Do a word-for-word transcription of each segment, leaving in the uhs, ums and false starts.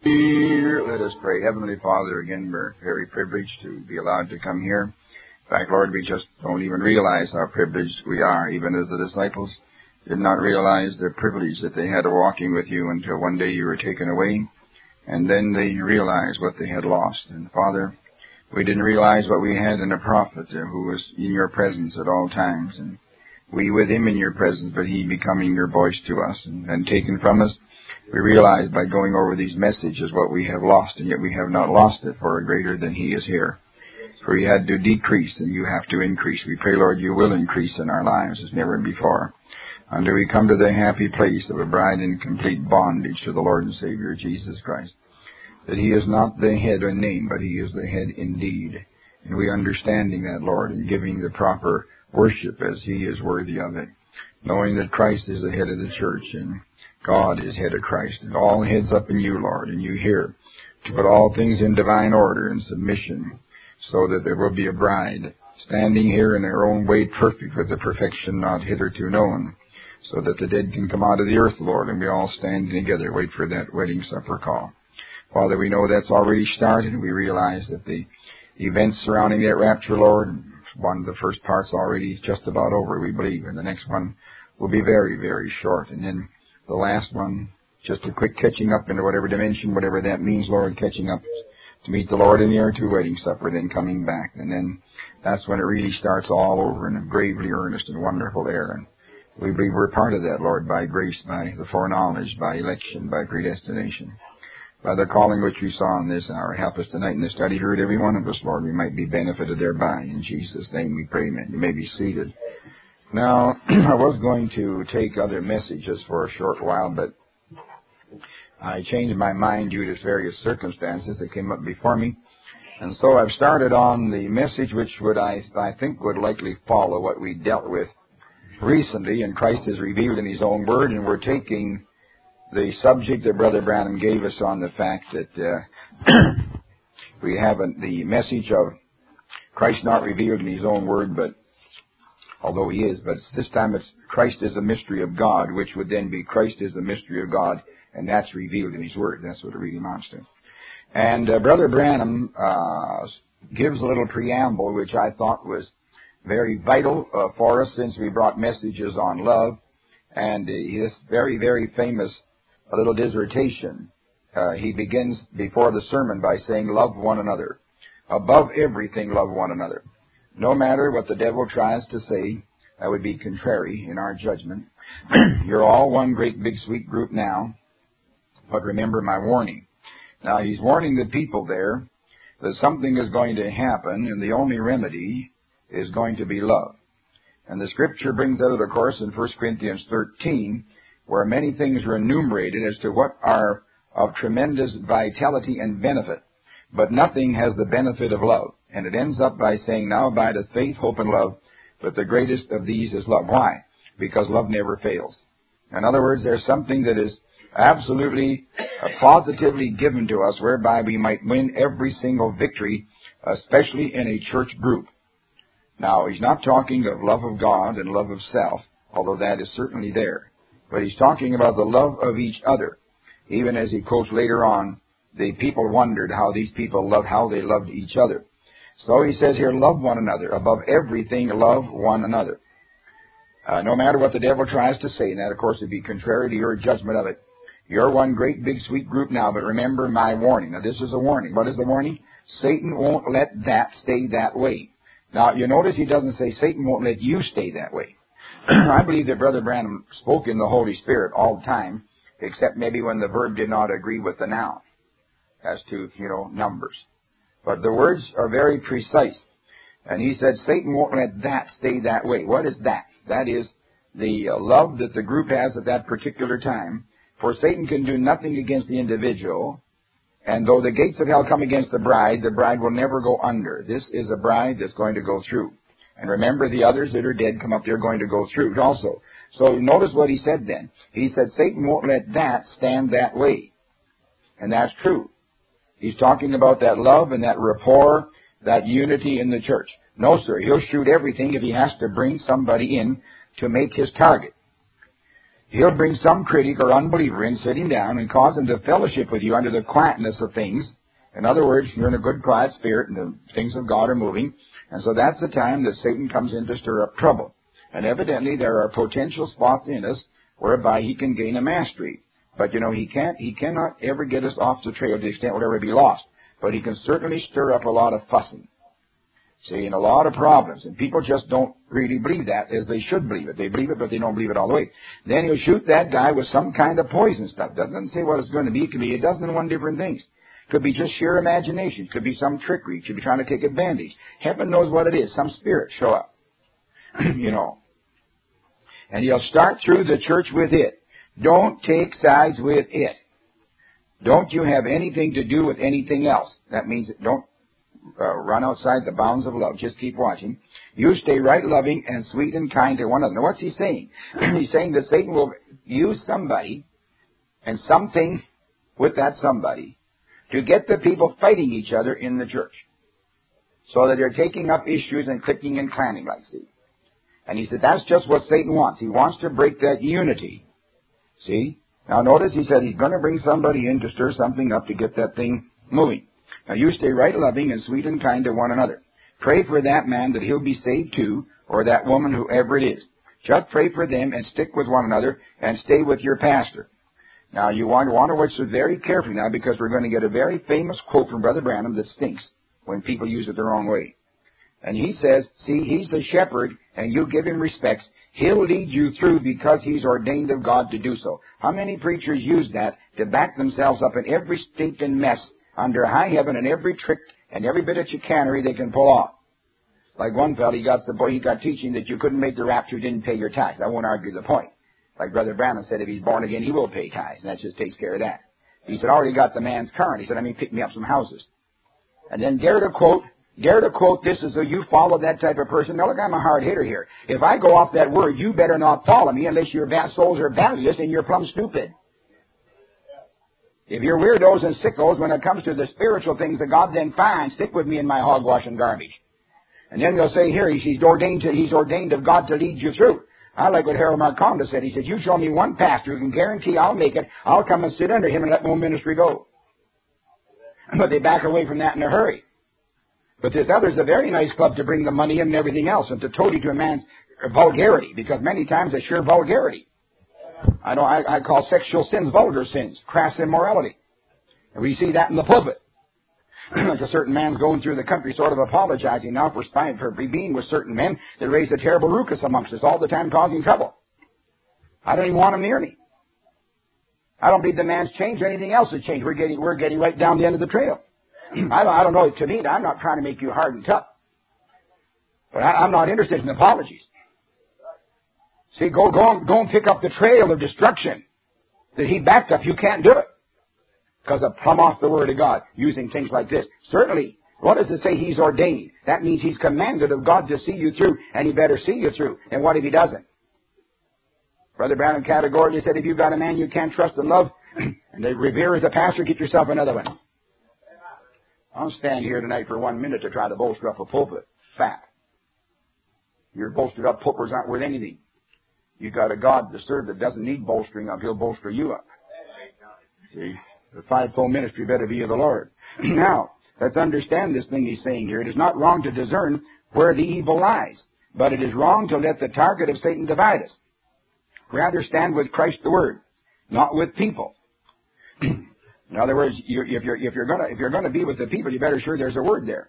Let us pray. Heavenly Father, again, we're very privileged to be allowed to come here. In fact, Lord, we just don't even realize how privileged we are, even as the disciples did not realize the privilege that they had of walking with you until one day you were taken away, and then they realized what they had lost. And Father, we didn't realize what we had in a prophet uh, who was in your presence at all times, and we with him in your presence, but he becoming your voice to us and, and taken from us. We realize by going over these messages what we have lost, and yet we have not lost it, for a greater than he is here. For he had to decrease, and you have to increase. We pray, Lord, you will increase in our lives as never before, until we come to the happy place of a bride in complete bondage to the Lord and Savior, Jesus Christ. That he is not the head in name, but he is the head indeed. And we understanding that, Lord, and giving the proper worship as he is worthy of it, knowing that Christ is the head of the church, and God is head of Christ, and all heads up in you, Lord, and you here to put all things in divine order and submission, so that there will be a bride standing here in their own way perfect with the perfection not hitherto known, so that the dead can come out of the earth, Lord, and we all stand together, wait for that wedding supper call. Father, we know that's already started. We realize that the events surrounding that rapture, Lord, one of the first part's already just about over, we believe, and the next one will be very, very short, and then the last one, just a quick catching up into whatever dimension, whatever that means, Lord, catching up to meet the Lord in the air to wedding supper, then coming back. And then that's when it really starts all over in a gravely earnest and wonderful air. And we believe we're part of that, Lord, by grace, by the foreknowledge, by election, by predestination, by the calling which we saw in this hour. Help us tonight in the study. Heard every one of us, Lord. We might be benefited thereby. In Jesus' name we pray, amen. You may be seated. Now, I was going to take other messages for a short while, but I changed my mind due to various circumstances that came up before me. And so I've started on the message which would I, I think would likely follow what we dealt with recently, and Christ is revealed in his own word, and we're taking the subject that Brother Branham gave us on the fact that uh, we have a, the message of Christ not revealed in his own word, but although he is, but this time it's Christ is a mystery of God, which would then be Christ is a mystery of God, and that's revealed in his word. That's what it really amounts to. And uh, Brother Branham uh, gives a little preamble, which I thought was very vital uh, for us, since we brought messages on love. And uh, this very, very famous uh, little dissertation, uh, he begins before the sermon by saying, love one another. Above everything, love one another. No matter what the devil tries to say, that would be contrary in our judgment. You're all one great big sweet group now, but remember my warning. Now, he's warning the people there that something is going to happen, and the only remedy is going to be love. And the Scripture brings out, of course, in First Corinthians thirteen, where many things are enumerated as to what are of tremendous vitality and benefit, but nothing has the benefit of love. And it ends up by saying, now abideth faith, hope, and love, but the greatest of these is love. Why? Because love never fails. In other words, there's something that is absolutely, uh, positively given to us, whereby we might win every single victory, especially in a church group. Now, he's not talking of love of God and love of self, although that is certainly there. But he's talking about the love of each other. Even as he quotes later on, the people wondered how these people loved, how they loved each other. So he says here, love one another. Above everything, love one another. Uh, no matter what the devil tries to say, and that, of course, would be contrary to your judgment of it. You're one great big sweet group now, but remember my warning. Now, this is a warning. What is the warning? Satan won't let that stay that way. Now, you notice he doesn't say Satan won't let you stay that way. I believe that Brother Branham spoke in the Holy Spirit all the time, except maybe when the verb did not agree with the noun, as to, you know, numbers. But the words are very precise. And he said, Satan won't let that stay that way. What is that? That is the uh, love that the group has at that particular time. For Satan can do nothing against the individual. And though the gates of hell come against the bride, the bride will never go under. This is a bride that's going to go through. And remember, the others that are dead come up, they're going to go through it also. So notice what he said then. He said, Satan won't let that stand that way. And that's true. He's talking about that love and that rapport, that unity in the church. No, sir, he'll shoot everything if he has to bring somebody in to make his target. He'll bring some critic or unbeliever in, sitting down, and cause them to fellowship with you under the quietness of things. In other words, you're in a good, quiet spirit, and the things of God are moving. And so that's the time that Satan comes in to stir up trouble. And evidently there are potential spots in us whereby he can gain a mastery. But, you know, he can't, he cannot ever get us off the trail to the extent we'll ever be lost. But he can certainly stir up a lot of fussing. See, and a lot of problems. And people just don't really believe that as they should believe it. They believe it, but they don't believe it all the way. Then he'll shoot that guy with some kind of poison stuff. Doesn't say what it's going to be. It could be a dozen and one different things. Could be just sheer imagination. Could be some trickery. Could be trying to take advantage. Heaven knows what it is. Some spirit show up. You know. And he'll start through the church with it. Don't take sides with it. Don't you have anything to do with anything else. That means don't uh, run outside the bounds of love. Just keep watching. You stay right loving and sweet and kind to one another. Now, what's he saying? He's saying that Satan will use somebody and something with that somebody to get the people fighting each other in the church, so that they're taking up issues and clicking and clanning, like see. And he said that's just what Satan wants. He wants to break that unity. See? Now notice he said he's going to bring somebody in to stir something up to get that thing moving. Now you stay right loving and sweet and kind to one another. Pray for that man that he'll be saved too, or that woman, whoever it is. Just pray for them and stick with one another and stay with your pastor. Now, you want, want to watch this very carefully now, because we're going to get a very famous quote from Brother Branham that stinks when people use it the wrong way. And he says, see, he's the shepherd, and you give him respects. He'll lead you through because he's ordained of God to do so. How many preachers use that to back themselves up in every stinking mess under high heaven and every trick and every bit of chicanery they can pull off? Like one fellow, he got the boy, he got teaching that you couldn't make the rapture, didn't pay your tithes. I won't argue the point. Like Brother Branham said, if he's born again, he will pay tithes, and that just takes care of that. He said, I already got the man's current. He said, I mean, pick me up some houses. And then dare to quote, dare to quote this as though you follow that type of person. Now look, I'm a hard hitter here. If I go off that word, you better not follow me unless your souls are valueless and you're plumb stupid. If you're weirdos and sickos when it comes to the spiritual things of God, then fine, stick with me in my hogwash and garbage. And then they'll say, here, he's ordained to, he's ordained of God to lead you through. I like what Harold Marconda said. He said, you show me one pastor who can guarantee I'll make it. I'll come and sit under him and let my ministry go. But they back away from that in a hurry. But this other's a very nice club to bring the money in and everything else, and to toady to a man's vulgarity, because many times it's sheer vulgarity. I know I, I call sexual sins vulgar sins, crass immorality. And we see that in the pulpit. Like a certain man's going through the country sort of apologizing now for spying, for being with certain men that raised a terrible ruckus amongst us all the time, causing trouble. I don't even want him near me. I don't believe the man's changed or anything else has changed. We're getting, we're getting right down the end of the trail. I, don't, I don't know. To me, I'm not trying to make you hard and tough. But I, I'm not interested in apologies. See, go, go, go and pick up the trail of destruction that he backed up. You can't do it. Because of plumb off the Word of God, using things like this. Certainly, what does it say? He's ordained. That means he's commanded of God to see you through, and he better see you through. And what if he doesn't? Brother Branham categorically said, if you've got a man you can't trust and love, and they revere as a pastor, get yourself another one. I'll stand here tonight for one minute to try to bolster up a pulpit. Fat. Your bolstered up pulpits aren't worth anything. You've got a God to serve that doesn't need bolstering up. He'll bolster you up. See? The fivefold ministry better be of the Lord. Now, let's understand this thing he's saying here. It is not wrong to discern where the evil lies, but it is wrong to let the target of Satan divide us. Rather stand with Christ the Word, not with people. In other words, you, if you're if you're gonna if you're gonna be with the people, you better sure there's a word there.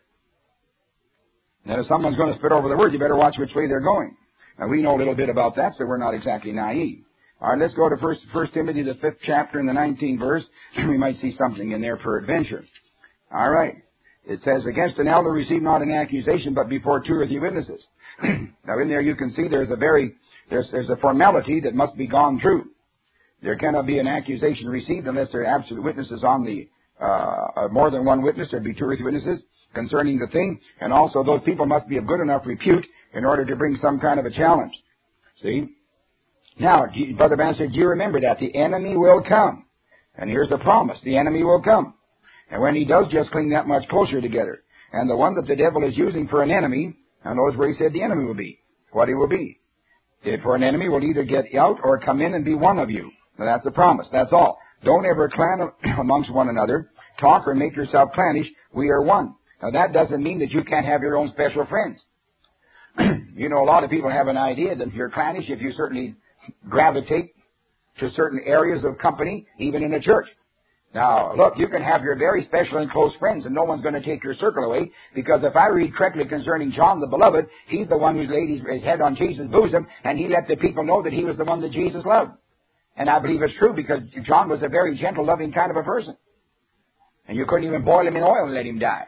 And if someone's going to spit over the word, you better watch which way they're going. Now we know a little bit about that, so we're not exactly naive. All right, let's go to First, First Timothy, the fifth chapter, and the nineteenth verse. We might see something in there for adventure. All right. It says, against an elder receive not an accusation, but before two or three witnesses. Now in there you can see there's a very, there's, there's a formality that must be gone through. There cannot be an accusation received unless there are absolute witnesses on the, uh, more than one witness. There'd be two or three witnesses concerning the thing. And also those people must be of good enough repute in order to bring some kind of a challenge. See? Now, Brother Branham said, do you remember that? The enemy will come. And here's the promise. The enemy will come. And when he does, just cling that much closer together. And the one that the devil is using for an enemy, and knows where he said the enemy will be. What he will be. For an enemy will either get out or come in and be one of you. Now, that's a promise. That's all. Don't ever clan amongst one another. Talk or make yourself clannish. We are one. Now, that doesn't mean that you can't have your own special friends. You know, a lot of people have an idea that if you're clannish, if you certainly gravitate to certain areas of company, even in a church. Now, look, you can have your very special and close friends, and no one's going to take your circle away, because if I read correctly concerning John the Beloved, he's the one who laid his, his head on Jesus' bosom, and he let the people know that he was the one that Jesus loved. And I believe it's true, because John was a very gentle, loving kind of a person. And you couldn't even boil him in oil and let him die.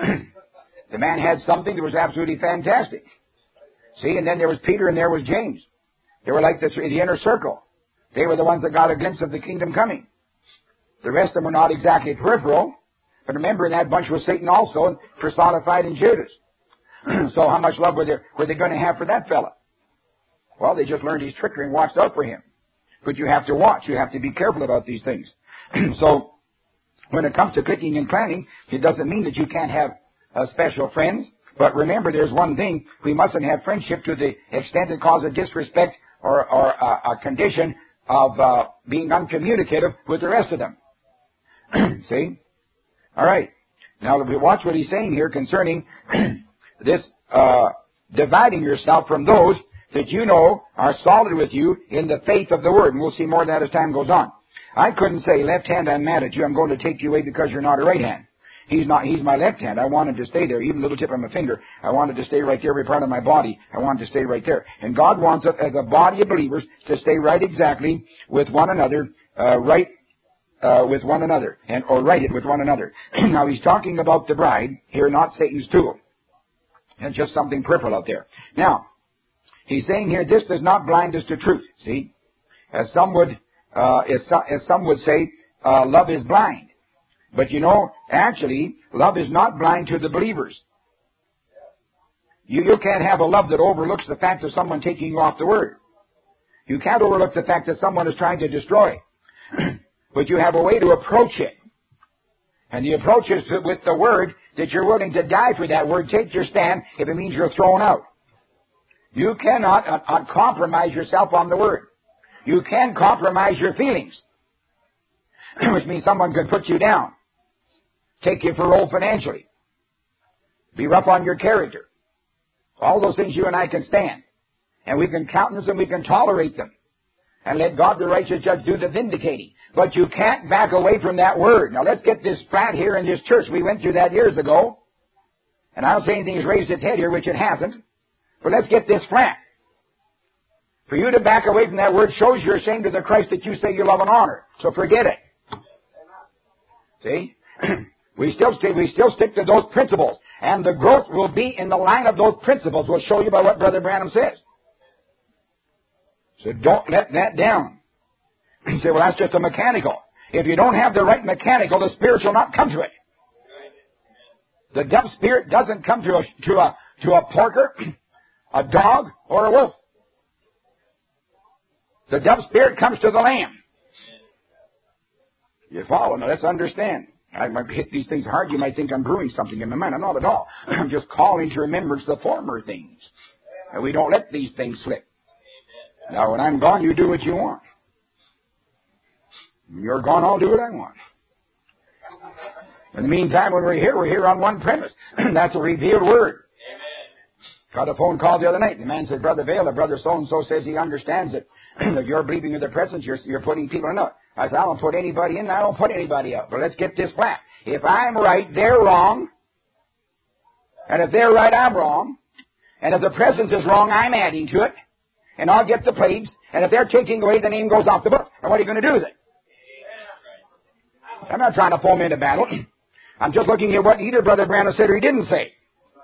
The man had something that was absolutely fantastic. See, and then there was Peter and there was James. They were like the, the inner circle. They were the ones that got a glimpse of the kingdom coming. The rest of them were not exactly peripheral, but remember, in that bunch was Satan also, personified in Judas. So how much love were they, were they going to have for that fella? Well, they just learned his trickery and watched out for him. But you have to watch. You have to be careful about these things. So when it comes to clicking and clanning, it doesn't mean that you can't have uh, special friends. But remember, there's one thing. We mustn't have friendship to the extent it causes disrespect or, or uh, a condition of uh, being uncommunicative with the rest of them. See? All right. Now, we watch what he's saying here concerning this uh, dividing yourself from those that you know are solid with you in the faith of the Word. And we'll see more of that as time goes on. I couldn't say, left hand, I'm mad at you. I'm going to take you away because you're not a right hand. He's not. He's my left hand. I wanted to stay there, even the little tip of my finger. I wanted to stay right there, every part of my body. I wanted to stay right there. And God wants us as a body of believers to stay right exactly with one another, uh, right Uh, with one another, and or right it with one another. Now he's talking about the bride here, not Satan's tool, and just something peripheral out there. Now he's saying here, this does not blind us to truth. See, as some would, uh, as, some, as some would say, uh, love is blind. But you know, actually, love is not blind to the believers. You you can't have a love that overlooks the fact of someone taking you off the Word. You can't overlook the fact that someone is trying to destroy. But you have a way to approach it. And the approach is with the Word, that you're willing to die for that Word. Take your stand if it means you're thrown out. You cannot uh, uh, compromise yourself on the Word. You can compromise your feelings. Which means someone could put you down. Take you for a role financially. Be rough on your character. All those things you and I can stand. And we can countenance them, we can tolerate them. And let God the righteous judge do the vindicating. But you can't back away from that Word. Now let's get this flat here in this church. We went through that years ago. And I don't say anything has raised its head here, which it hasn't. But let's get this flat. For you to back away from that Word shows you're ashamed of the Christ that you say you love and honor. So forget it. See? we still stick, we still stick to those principles. And the growth will be in the line of those principles. We'll show you by what Brother Branham says. So don't let that down. You say, well, that's just a mechanical. If you don't have the right mechanical, the spirit shall not come to it. The dumb spirit doesn't come to a, to a, to a porker, a dog, or a wolf. The dumb spirit comes to the lamb. You follow? Now let's understand. I might hit these things hard. You might think I'm brewing something in my mind. I'm not at all. I'm just calling to remembrance the former things. And we don't let these things slip. Now, when I'm gone, you do what you want. When you're gone, I'll do what I want. In the meantime, when we're here, we're here on one premise. That's a revealed Word. Got a phone call the other night. The man said, Brother Vail, or Brother so-and-so says he understands it. If you're believing in the presence, you're, you're putting people in it. I said, I don't put anybody in, I don't put anybody out. But let's get this flat. If I'm right, they're wrong. And if they're right, I'm wrong. And if the presence is wrong, I'm adding to it. And I'll get the plagues. And if they're taking away, the name goes off the book. And what are you going to do with it? I'm not trying to foam into battle. I'm just looking at what either Brother Branham said or he didn't say.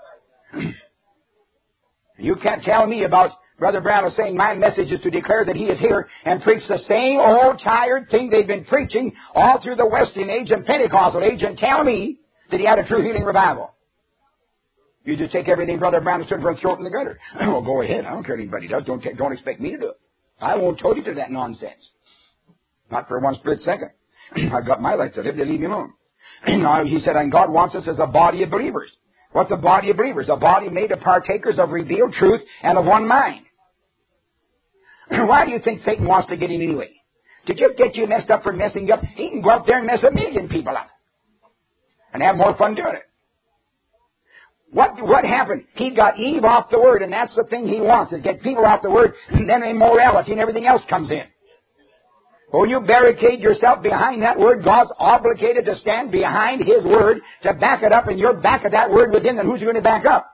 You can't tell me about Brother Branham saying my message is to declare that he is here and preach the same old tired thing they've been preaching all through the Wesleyan age and Pentecostal age and tell me that he had a true healing revival. You just take everything Brother Branham stood for and throw it in the gutter. Well, go ahead. I don't care what anybody does. Don't, don't expect me to do it. I won't toady to that nonsense. Not for one split second. I've got my life to live. They leave me alone. Now, he said, and God wants us as a body of believers. What's a body of believers? A body made of partakers of revealed truth and of one mind. Why do you think Satan wants to get in anyway? To just get you messed up for messing you up. He can go out there and mess a million people up. And have more fun doing it. What what happened? He got Eve off the Word, and that's the thing he wants, is get people off the Word, and then immorality and everything else comes in. Oh, you barricade yourself behind that Word. God's obligated to stand behind His Word to back it up, and you're back of that Word within, then who's going to back up?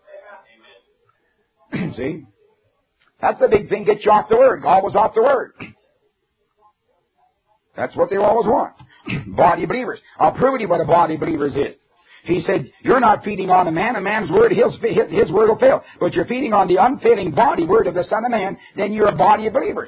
See? That's the big thing, get you off the Word. God was off the Word. That's what they always want. Body believers. I'll prove to you what a body believers is. He said, you're not feeding on a man. A man's word, his, his word will fail. But you're feeding on the unfailing body word of the Son of Man, then you're a body of believers.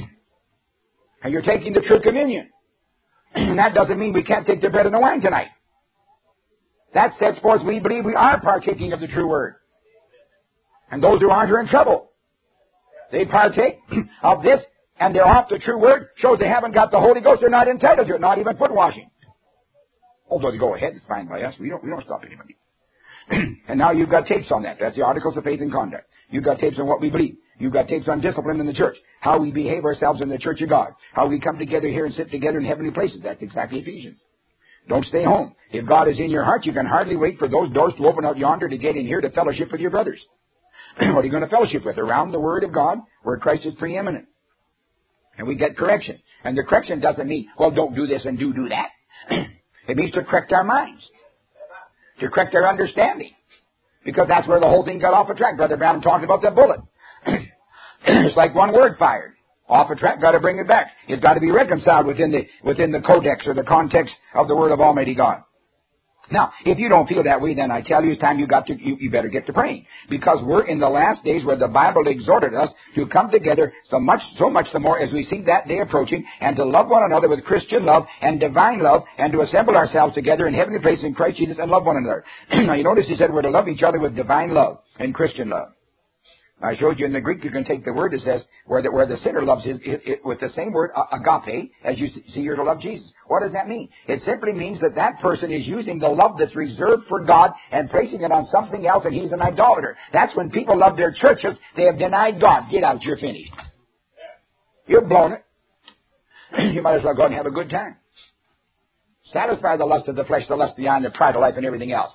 And you're taking the true communion. And that doesn't mean we can't take the bread and the wine tonight. That sets forth we believe we are partaking of the true word. And those who aren't are in trouble. They partake of this, and they're off the true word, shows they haven't got the Holy Ghost. They're not entitled to it, not even foot washing. Although they go ahead, it's fine by us. We don't, we don't stop anybody. And now you've got tapes on that. That's the Articles of Faith and Conduct. You've got tapes on what we believe. You've got tapes on discipline in the church. How we behave ourselves in the church of God. How we come together here and sit together in heavenly places. That's exactly Ephesians. Don't stay home. If God is in your heart, you can hardly wait for those doors to open out yonder to get in here to fellowship with your brothers. What are you going to fellowship with? Around the Word of God, where Christ is preeminent. And we get correction. And the correction doesn't mean, well, don't do this and do do that. It means to correct our minds. To correct our understanding. Because that's where the whole thing got off a track. Brother Brown talked about that bullet. It's like one word fired. Off a track, got to bring it back. It's got to be reconciled within the within the codex or the context of the Word of Almighty God. Now, if you don't feel that way, then I tell you it's time you got to, you, you better get to praying. Because we're in the last days where the Bible exhorted us to come together so much, so much the more as we see that day approaching, and to love one another with Christian love and divine love, and to assemble ourselves together in heavenly places in Christ Jesus and love one another. Now, you notice he said we're to love each other with divine love and Christian love. I showed you in the Greek, you can take the word that says where the, where the sinner loves his, it, it, with the same word, agape, as you see you're to love Jesus. What does that mean? It simply means that that person is using the love that's reserved for God and placing it on something else, and he's an idolater. That's when people love their churches. They have denied God. Get out, you're finished. You've blown it. You might as well go and have a good time. Satisfy the lust of the flesh, the lust of the eye, and the pride of life, and everything else.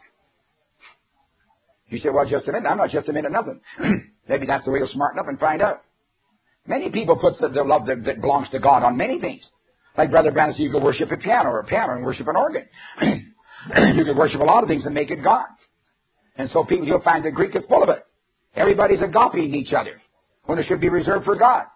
You say, well, just a minute. I'm not just a minute nothing. Maybe that's the way you'll smarten up and find out. Many people put the love that, that belongs to God on many things. Like Brother Brandon said, you could worship a piano or a piano and worship an organ. You could worship a lot of things and make it God. And so people, you'll find the Greek is full of it. Everybody's agapeing each other when it should be reserved for God.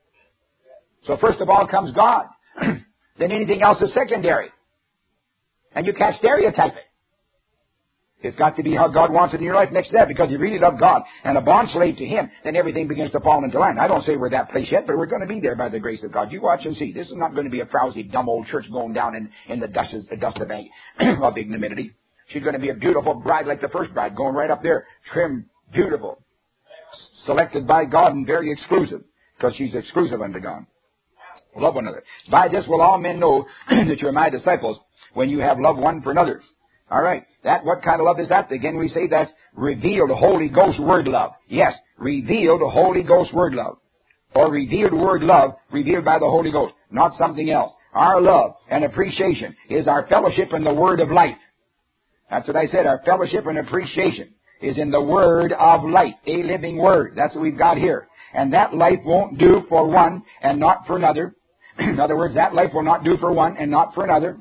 So first of all comes God. Then anything else is secondary. And you can't stereotype it. It's got to be how God wants it in your life next to that, because you really love God and a bond slave to Him, then everything begins to fall into line. I don't say we're that place yet, but we're going to be there by the grace of God. You watch and see. This is not going to be a frowsy, dumb old church going down in, in the dust, the dust of, of ignominy. She's going to be a beautiful bride like the first bride, going right up there, trim, beautiful, selected by God and very exclusive, because she's exclusive unto God. Love one another. By this will all men know that you're my disciples, when you have love one for another. All right. That, what kind of love is that? Again, we say that's revealed Holy Ghost word love. Yes, revealed Holy Ghost word love. Or revealed word love, revealed by the Holy Ghost, not something else. Our love and appreciation is our fellowship in the word of life. That's what I said. Our fellowship and appreciation is in the word of life, a living word. That's what we've got here. And that life won't do for one and not for another. In other words, that life will not do for one and not for another.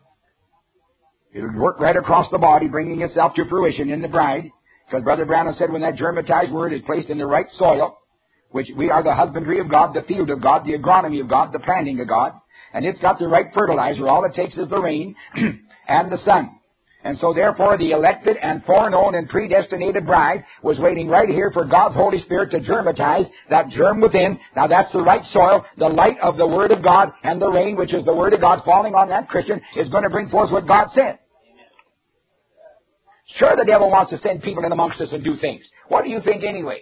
It'll work right across the body, bringing itself to fruition in the bride. Because Brother Branham said when that germatized word is placed in the right soil, which we are the husbandry of God, the field of God, the agronomy of God, the planting of God, and it's got the right fertilizer, all it takes is the rain and the sun. And so therefore the elected and foreknown and predestinated bride was waiting right here for God's Holy Spirit to germatize that germ within. Now that's the right soil. The light of the Word of God and the rain, which is the Word of God falling on that Christian, is going to bring forth what God said. Sure, the devil wants to send people in amongst us and do things. What do you think anyway?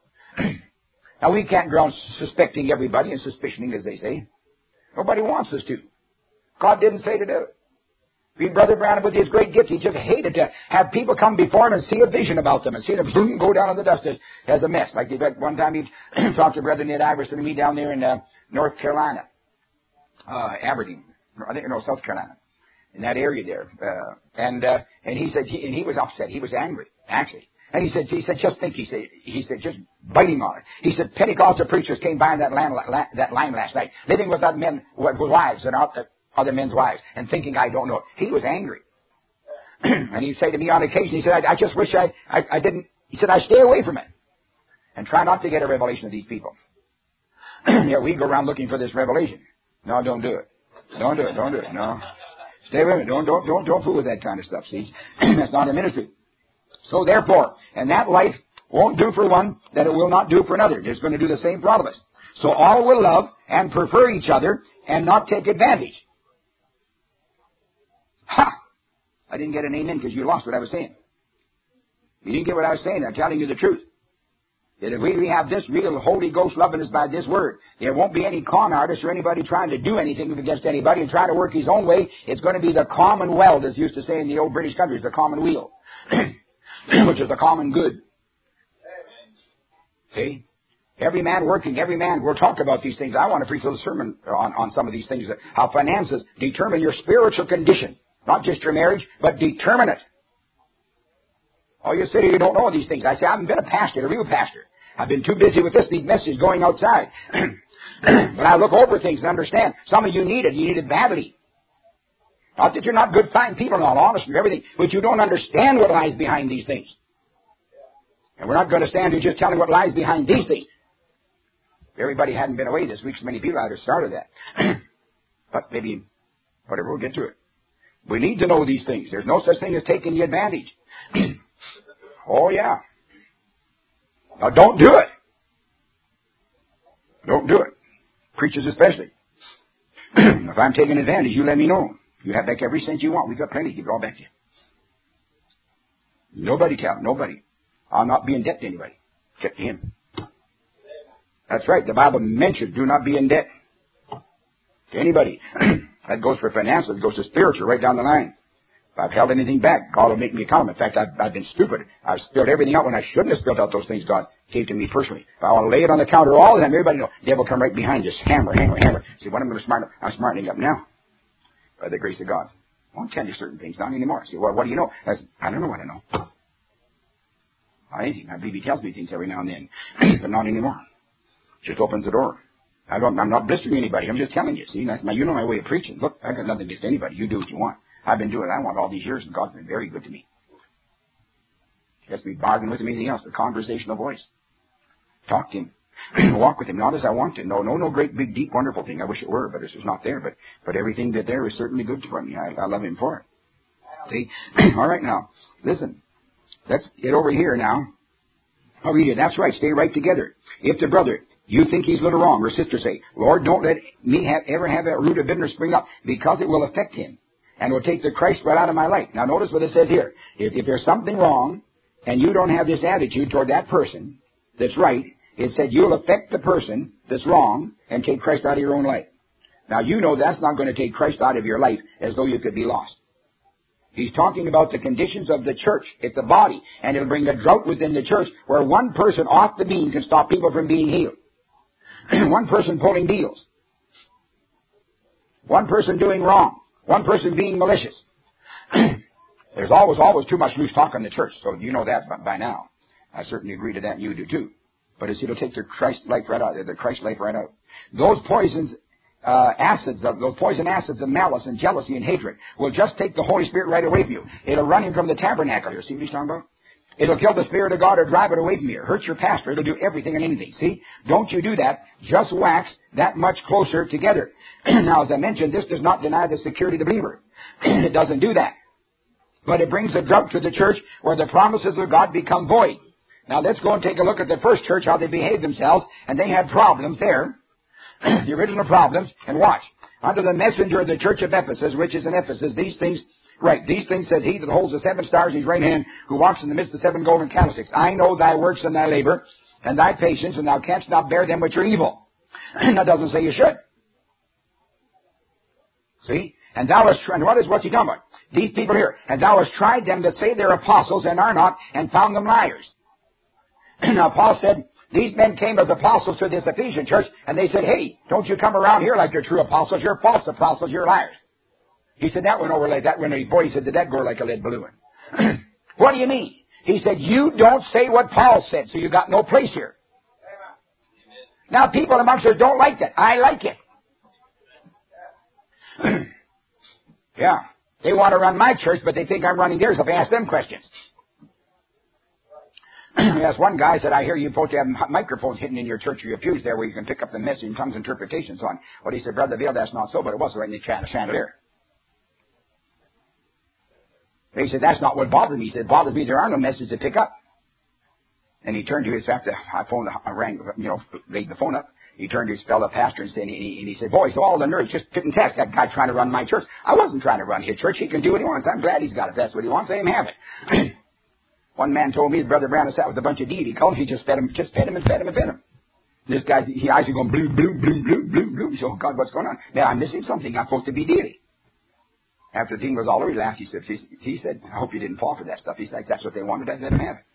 Now, we can't go on suspecting everybody and suspicioning, as they say. Nobody wants us to. God didn't say to do it. Read Brother Branham with his great gift. He just hated to have people come before him and see a vision about them and see them boom, go down in the dust as, as a mess. Like one time he talked to Brother Ned Iverson and me down there in uh, North Carolina, uh, Aberdeen, I think no South Carolina, in that area there. Uh, and uh, and he said, he, and he was upset. He was angry, actually. And he said, he said, just think, he said, he said, just biting on it. He said, Pentecostal preachers came by in that line, that line last night, living with other men, with wives and other men's wives, and thinking I don't know. He was angry. And he'd say to me on occasion, he said, I, I just wish I, I, I didn't, he said, I stay away from it and try not to get a revelation of these people. Yeah, we go around looking for this revelation. No, don't do it. Don't do it. Don't do it. No. Stay with it. Don't, don't, don't, don't fool with that kind of stuff, see? That's not a ministry. So therefore, and that life won't do for one that it will not do for another. It's going to do the same for all of us. So all will love and prefer each other and not take advantage. Ha! I didn't get an amen because you lost what I was saying. You didn't get what I was saying. I'm telling you the truth. That if we have this real Holy Ghost loving us by this word, there won't be any con artist or anybody trying to do anything against anybody and trying to work his own way. It's going to be the commonwealth, as used to say in the old British countries, the common weal. Which is the common good. See? Every man working, every man, we'll talk about these things. I want to preach a little sermon on, on some of these things, how finances determine your spiritual condition. Not just your marriage, but determine it. Oh, you sit here, you don't know these things. I say, I haven't been a pastor, a real pastor. I've been too busy with this, these messages going outside. But I look over things and understand. Some of you need it. You need it badly. Not that you're not good, fine people and all honest and everything, but you don't understand what lies behind these things. And we're not going to stand here just telling what lies behind these things. If everybody hadn't been away this week, so many people I'd have started that. But maybe, whatever, we'll get to it. We need to know these things. There's no such thing as taking the advantage. Oh, yeah. Now, don't do it. Don't do it. Preachers especially. If I'm taking advantage, you let me know. You have back every cent you want. We've got plenty. Give it all back to you. Nobody tell. Nobody. I'll not be in debt to anybody. Except to him. That's right. The Bible mentions do not be in debt to anybody. That goes for financial. It goes to spiritual right down the line. If I've held anything back, God will make me accountable. In fact, I've, I've been stupid. I've spilled everything out when I shouldn't have spilled out those things God gave to me personally. If I want to lay it on the counter all the time, everybody know. The devil will come right behind you. Hammer, hammer, hammer. See, what I'm going to smart I'm smartening up now. By the grace of God. I won't tell you certain things, not anymore. See, well, what do you know? That's, I don't know what I know. Not anything. My baby tells me things every now and then, but not anymore. Just opens the door. I don't, I'm not blistering anybody. I'm just telling you. See, that's my, you know my way of preaching. Look, I got nothing against anybody. You do what you want. I've been doing what I want all these years, and God's been very good to me. He has to be bargaining with him, anything else. The conversational voice. Talk to him. Walk with him, not as I want to. No, no, no great, big, deep, wonderful thing. I wish it were, but it's just not there. But, but everything that there is certainly good for me. I, I love him for it. See? All right, now, listen. Let's get over here now. I'll read it. That's right. Stay right together. If the brother, you think he's a little wrong, or sister say, Lord, don't let me have, ever have that root of bitterness spring up, because it will affect him and will take the Christ right out of my life. Now, notice what it says here. If, if there's something wrong and you don't have this attitude toward that person that's right, it said you'll affect the person that's wrong and take Christ out of your own life. Now, you know that's not going to take Christ out of your life as though you could be lost. He's talking about the conditions of the church. It's a body, and it'll bring a drought within the church where one person off the beam can stop people from being healed. One person pulling deals. One person doing wrong. One person being malicious. There's always, always too much loose talk in the church, so you know that by now. I certainly agree to that, and you do too. But it's, it'll take the Christ life right out, the Christ life right out. Those poisons, uh, acids, of, those poison acids of malice and jealousy and hatred will just take the Holy Spirit right away from you. It'll run him from the tabernacle here. See what he's talking about? It'll kill the Spirit of God or drive it away from you. Hurt your pastor. It'll do everything and anything. See? Don't you do that. Just wax that much closer together. Now, as I mentioned, this does not deny the security of the believer. It doesn't do that. But it brings a drought to the church where the promises of God become void. Now, let's go and take a look at the first church, how they behaved themselves, and they had problems there, the original problems, and watch. Under the messenger of the church of Ephesus, which is in Ephesus, these things, right, these things says he that holds the seven stars in his right hand, who walks in the midst of seven golden candlesticks. I know thy works and thy labor, and thy patience, and thou canst not bear them which are evil. That doesn't say you should. See? And thou hast, and what is, what's he talking about? these people here, and thou hast tried them that say they're apostles and are not, and found them liars. Now Paul said, these men came as apostles to this Ephesian church, and they said, hey, don't you come around here like you're true apostles. You're false apostles. You're liars. He said, that went over like that. When he, boy, he said, did that go like a lead balloon? What do you mean? He said, you don't say what Paul said, so you got no place here. Now, people amongst us don't like that. I like it. Yeah. They want to run my church, but they think I'm running theirs if I ask them questions. Yes, one guy said, I hear you're supposed to have microphones hidden in your church or your pews there where you can pick up the message in tongues interpretation and so on. Well, he said, Brother Bill, that's not so, but it was right in the chandelier. He said, that's not what bothers me. He said, it bothers me there are no messages to pick up. And he turned to his, after I phoned, I rang, you know, laid the phone up. He turned to his fellow pastor and said, and he, and he said, boy, so all the nerds just couldn't test that guy trying to run my church. I wasn't trying to run his church. He can do what he wants. I'm glad he's got it. If that's what he wants, let him have it. One man told me Brother Brown sat with a bunch of deity cults. He just fed him, just fed him and fed him and fed him. This guy's, his eyes are going blue, blue, blue, blue, blue, blue. He said, oh God, what's going on? Now I'm missing something. I'm supposed to be deity. After the thing was all over, he laughed. He said, he, he said, I hope you didn't fall for that stuff. He's like, that's what they wanted. I let him have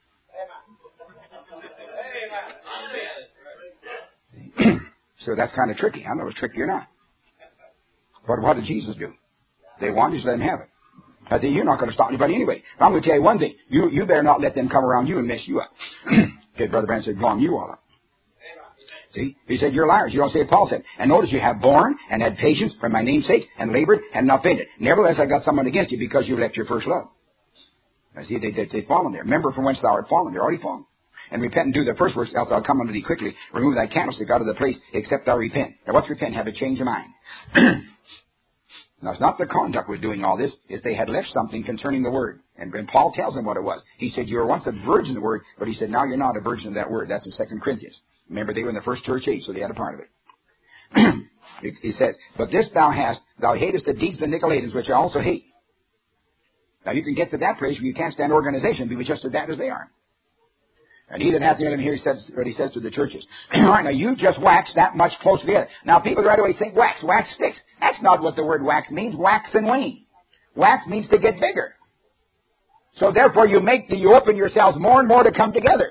it. So that's kind of tricky. I don't know if it's tricky or not. But what did Jesus do? They wanted to let him have it. I think you're not going to stop anybody anyway. I'm going to tell you one thing. You you better not let them come around you and mess you up. Okay, Brother Branham said, glom you all up. See? He said, you're liars. You don't say what Paul said. And notice you have borne and had patience for my name's sake and labored and not fainted. Nevertheless, I got someone against you because you left your first love. I see, they, they, they've fallen there. Remember from whence thou art fallen. They're already fallen. And repent and do the first works, else I'll come unto thee quickly. Remove thy candlestick out of the place, except thou repent. Now what's repent? Have a change of mind. Now it's not the conduct was doing all this. It's they had left something concerning the word. And, and Paul tells them what it was. He said, you were once a virgin of the word, but he said, now you're not a virgin of that word. That's in Second Corinthians. Remember, they were in the first church age, so they had a part of it. it. He says, but this thou hast, thou hatest the deeds of the Nicolaitans, which I also hate. Now you can get to that place where you can't stand organization, be just as bad as they are. And he that hath the ear, here he says what he says to the churches. All right, now you just wax that much closer together. Now people right away think wax, wax sticks. That's not what the word wax means. Wax and wane. Wax means to get bigger. So therefore you make the, you open yourselves more and more to come together.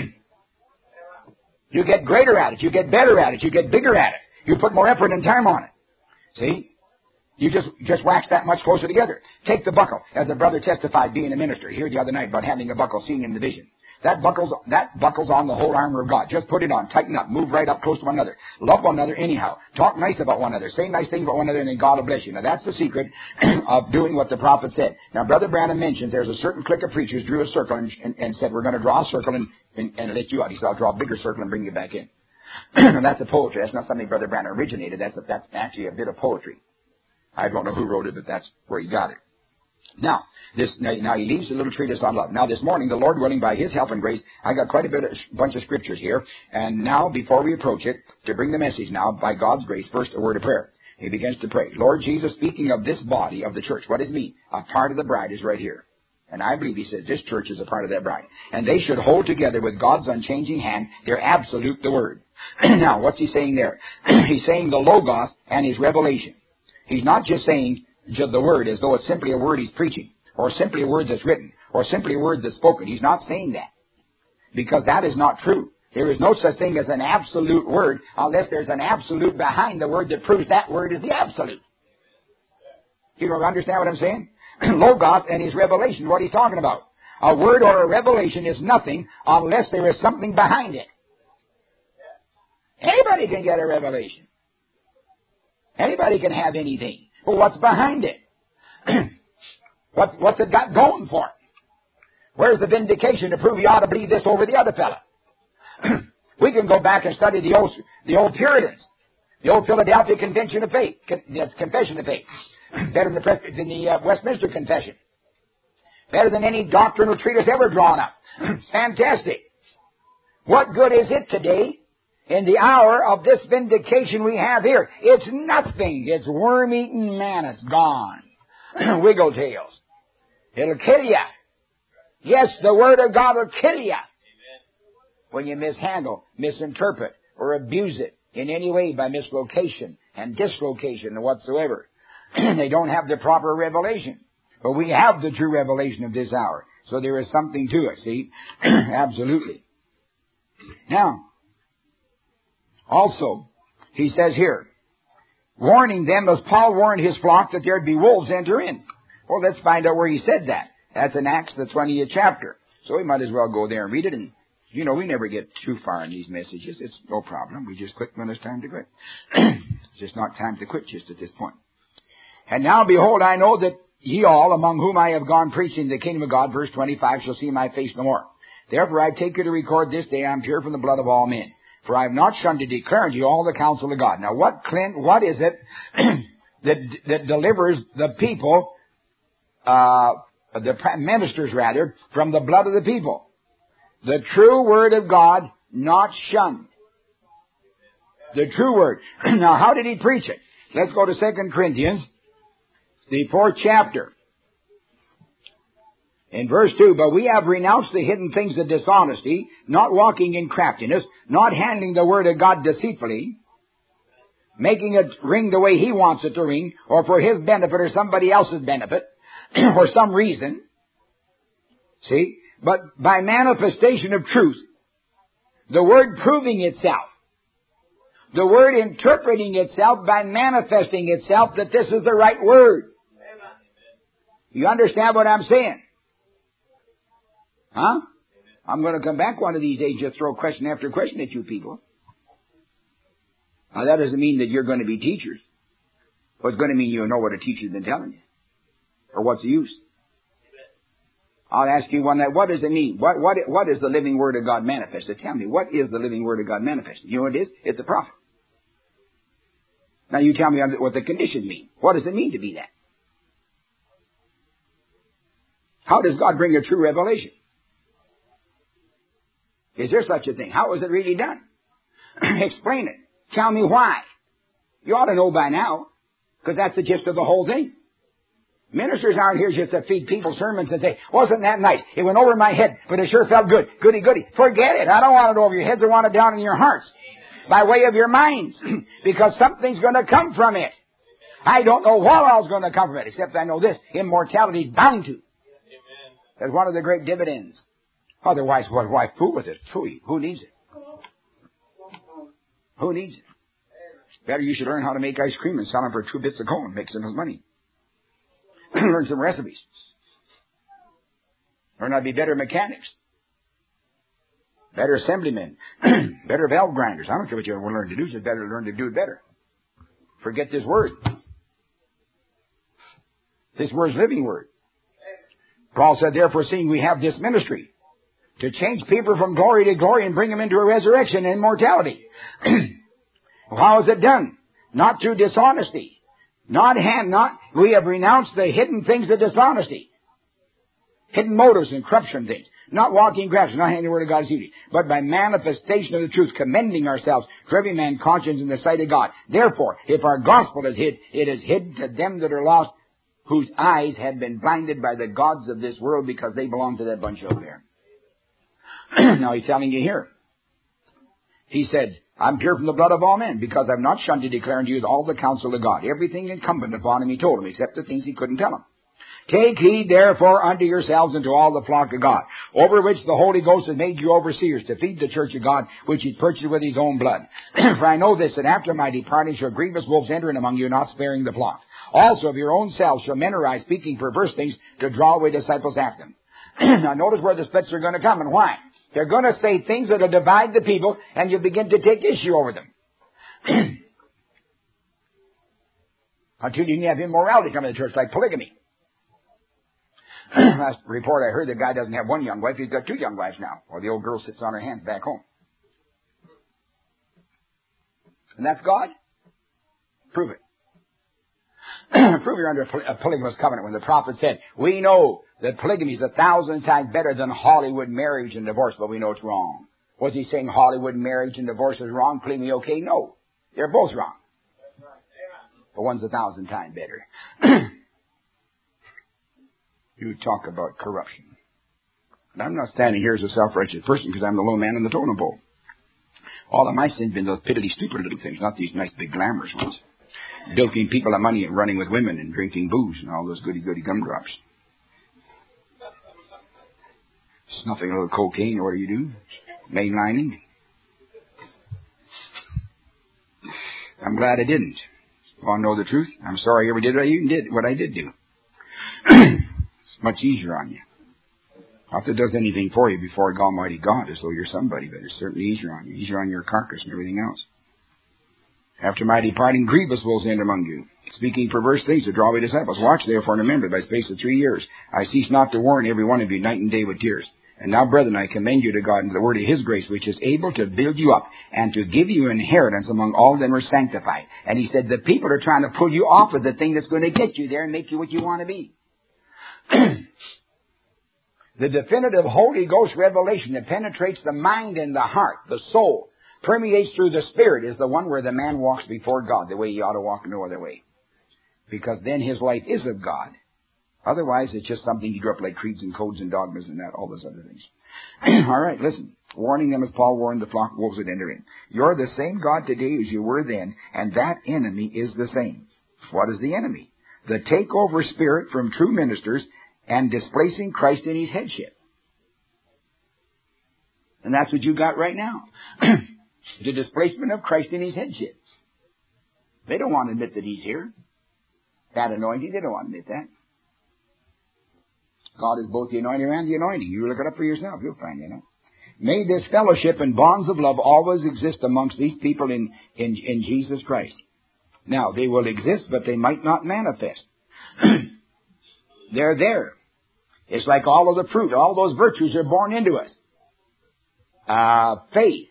You get greater at it. You get better at it. You get bigger at it. You put more effort and time on it. See? You just just wax that much closer together. Take the buckle. As a brother testified being a minister here the other night about having a buckle, seeing in the vision. That buckles, that buckles on the whole armor of God. Just put it on. Tighten up. Move right up close to one another. Love one another anyhow. Talk nice about one another. Say nice things about one another, and then God will bless you. Now that's the secret of doing what the prophet said. Now Brother Branham mentions there's a certain clique of preachers drew a circle and, and, and said, we're going to draw a circle and, and, and let you out. He said, I'll draw a bigger circle and bring you back in. Now that's a poetry. That's not something Brother Branham originated. That's, a, that's actually a bit of poetry. I don't know who wrote it, but that's where he got it. Now, this, now he leaves a little treatise on love. Now this morning, the Lord willing, by His help and grace, I got quite a bit of, bunch of scriptures here. And now, before we approach it, to bring the message now, by God's grace, first a word of prayer. He begins to pray. Lord Jesus, speaking of this body of the church, what is me? A part of the bride is right here. And I believe he says this church is a part of that bride. And they should hold together with God's unchanging hand. They're absolute the word. Now, what's he saying there? He's saying the Logos and his revelation. He's not just saying the word as though it's simply a word he's preaching, or simply a word that's written, or simply a word that's spoken. He's not saying that, because that is not true. There is no such thing as an absolute word unless there's an absolute behind the word that proves that word is the absolute. You don't understand what I'm saying? Logos and his revelation, what he's talking about. A word or a revelation is nothing unless there is something behind it. Anybody can get a revelation. Anybody can have anything. But what's behind it? what's, what's it got going for it? Where's the vindication to prove you ought to believe this over the other fella? We can go back and study the old, the old Puritans, the old Philadelphia Convention of Faith, con, yes, Confession of Faith, better than the, than the uh, Westminster Confession, better than any doctrinal treatise ever drawn up. Fantastic. What good is it today? In the hour of this vindication we have here, it's nothing. It's worm-eaten man. It's gone. Wiggle tails. It'll kill you. Yes, the Word of God will kill you. When you mishandle, misinterpret, or abuse it in any way by mislocation and dislocation whatsoever. They don't have the proper revelation. But we have the true revelation of this hour. So there is something to it, see? Absolutely. Now, also, he says here, warning them as Paul warned his flock that there'd be wolves enter in. Well, let's find out where he said that. That's in Acts, the twentieth chapter. So we might as well go there and read it. And, you know, we never get too far in these messages. It's no problem. We just quit when it's time to quit. It's just not time to quit just at this point. And now, behold, I know that ye all, among whom I have gone preaching the kingdom of God, verse twenty-five, shall see my face no more. Therefore I take you to record this day I am pure from the blood of all men. For I have not shunned to declare unto you all the counsel of God. Now what, Clint, what is it that, that delivers the people, uh, the ministers rather, from the blood of the people? The true word of God, not shunned. The true word. Now how did he preach it? Let's go to Second Corinthians, the fourth chapter. In verse two, but we have renounced the hidden things of dishonesty, not walking in craftiness, not handling the word of God deceitfully, making it ring the way he wants it to ring, or for his benefit or somebody else's benefit, for some reason. See? But by manifestation of truth, the word proving itself, the word interpreting itself by manifesting itself that this is the right word. You understand what I'm saying? Huh? I'm going to come back one of these days, just throw question after question at you people. Now that doesn't mean that you're going to be teachers. But it's going to mean you know what a teacher's been telling you. Or what's the use? I'll ask you one that, what does it mean? What, what, what is the living word of God manifested? Tell me, what is the living word of God manifested? You know what it is? It's a prophet. Now you tell me what the conditions mean. What does it mean to be that? How does God bring a true revelation? Is there such a thing? How is it really done? Explain it. Tell me why. You ought to know by now, because that's the gist of the whole thing. Ministers aren't here just to feed people sermons and say, wasn't that nice? It went over my head, but it sure felt good. Goody, goody. Forget it. I don't want it over your heads. I want it down in your hearts. By way of your minds. Because something's going to come from it. I don't know what all's going to come from it, except I know this. Immortality is bound to. That's one of the great dividends. Otherwise, what? Why fool with it? Phooey. Who needs it? Who needs it? Better you should learn how to make ice cream and sell them for two bits of coal and make some money. Learn some recipes. Learn how to be better mechanics. Better assemblymen. Better valve grinders. I don't care what you want to learn to do. Just better learn to do it better. Forget this word. This word's living word. Paul said, therefore, seeing we have this ministry, to change people from glory to glory and bring them into a resurrection and immortality. How is it done? Not through dishonesty. Not hand, not, we have renounced the hidden things of dishonesty. Hidden motives and corruption things. Not walking crafts, not handing the word of God as easy, but by manifestation of the truth, commending ourselves to every man conscience in the sight of God. Therefore, if our gospel is hid, it is hid to them that are lost, whose eyes have been blinded by the gods of this world because they belong to that bunch over there. Now he's telling you here. He said, I'm pure from the blood of all men, because I've not shunned to declare unto you all the counsel of God. Everything incumbent upon him he told him, except the things he couldn't tell him. Take heed therefore unto yourselves and to all the flock of God, over which the Holy Ghost has made you overseers, to feed the church of God, which he purchased with his own blood. For I know this, that after my departing shall grievous wolves enter in among you, not sparing the flock. Also of your own selves shall men arise, speaking perverse things, to draw away disciples after them. Now notice where the splits are going to come and why. They're going to say things that will divide the people, and you begin to take issue over them. Until you have immorality come in the church, like polygamy. Last report I heard, the guy doesn't have one young wife, he's got two young wives now. Or the old girl sits on her hands back home. And that's God? Prove it. Prove you're under a polygamous covenant when the prophet said, we know that polygamy is a thousand times better than Hollywood marriage and divorce, but we know it's wrong. Was he saying Hollywood marriage and divorce is wrong? Polygamy okay? No. They're both wrong. But one's a thousand times better. You talk about corruption. And I'm not standing here as a self-righteous person because I'm the low man in the totem pole. All of my sins have been those piddly, stupid little things, not these nice, big, glamorous ones. Bilking people of money and running with women and drinking booze and all those goody-goody gumdrops. Snuffing a little cocaine, or what do you do? Mainlining. I'm glad I didn't. Want to know the truth? I'm sorry I ever did what I even did, what I did do. It's much easier on you. Not that it does anything for you before Almighty God, as though you're somebody, but it's certainly easier on you. Easier on your carcass and everything else. After my departing, grievous wolves enter among you, speaking perverse things to draw away disciples. Watch therefore and remember, by space of three years, I cease not to warn every one of you night and day with tears. And now, brethren, I commend you to God and to the word of His grace, which is able to build you up and to give you inheritance among all them who are sanctified. And he said, the people are trying to pull you off of the thing that's going to get you there and make you what you want to be. The definitive Holy Ghost revelation that penetrates the mind and the heart, the soul, permeates through the Spirit, is the one where the man walks before God the way he ought to walk no other way. Because then his life is of God. Otherwise, it's just something you grew up like creeds and codes and dogmas and that, all those other things. All right, listen. Warning them as Paul warned the flock wolves would enter in. You're the same God today as you were then, and that enemy is the same. What is the enemy? The takeover spirit from true ministers and displacing Christ in His headship. And that's what you got right now. The displacement of Christ in His headship. They don't want to admit that He's here. That anointing, they don't want to admit that. God is both the anointer and the anointing. You look it up for yourself. You'll find it out. May this fellowship and bonds of love always exist amongst these people in, in, in Jesus Christ. Now, they will exist, but they might not manifest. They're there. It's like all of the fruit. All those virtues are born into us. Uh, faith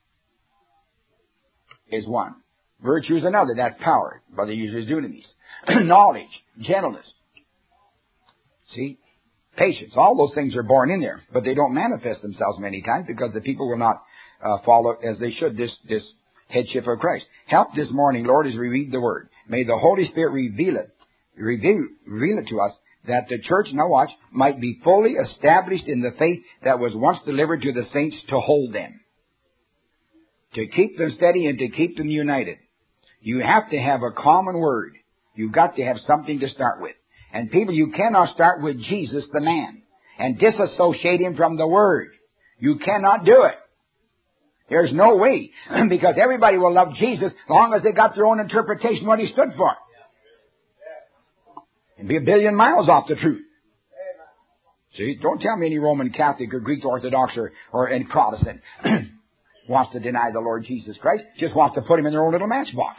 is one. Virtue is another. That's power. Brother uses dunamis. Knowledge, gentleness. See? Patience. All those things are born in there, but they don't manifest themselves many times because the people will not uh, follow as they should this, this headship of Christ. Help this morning, Lord, as we read the Word. May the Holy Spirit reveal it, reveal, reveal it to us, that the church, now watch, might be fully established in the faith that was once delivered to the saints to hold them. To keep them steady and to keep them united. You have to have a common word. You've got to have something to start with. And people, you cannot start with Jesus, the man, and disassociate Him from the Word. You cannot do it. There's no way, because everybody will love Jesus as long as they got their own interpretation of what He stood for. And be a billion miles off the truth. See, don't tell me any Roman Catholic or Greek Orthodox or, or any Protestant wants to deny the Lord Jesus Christ, just wants to put Him in their own little matchbox.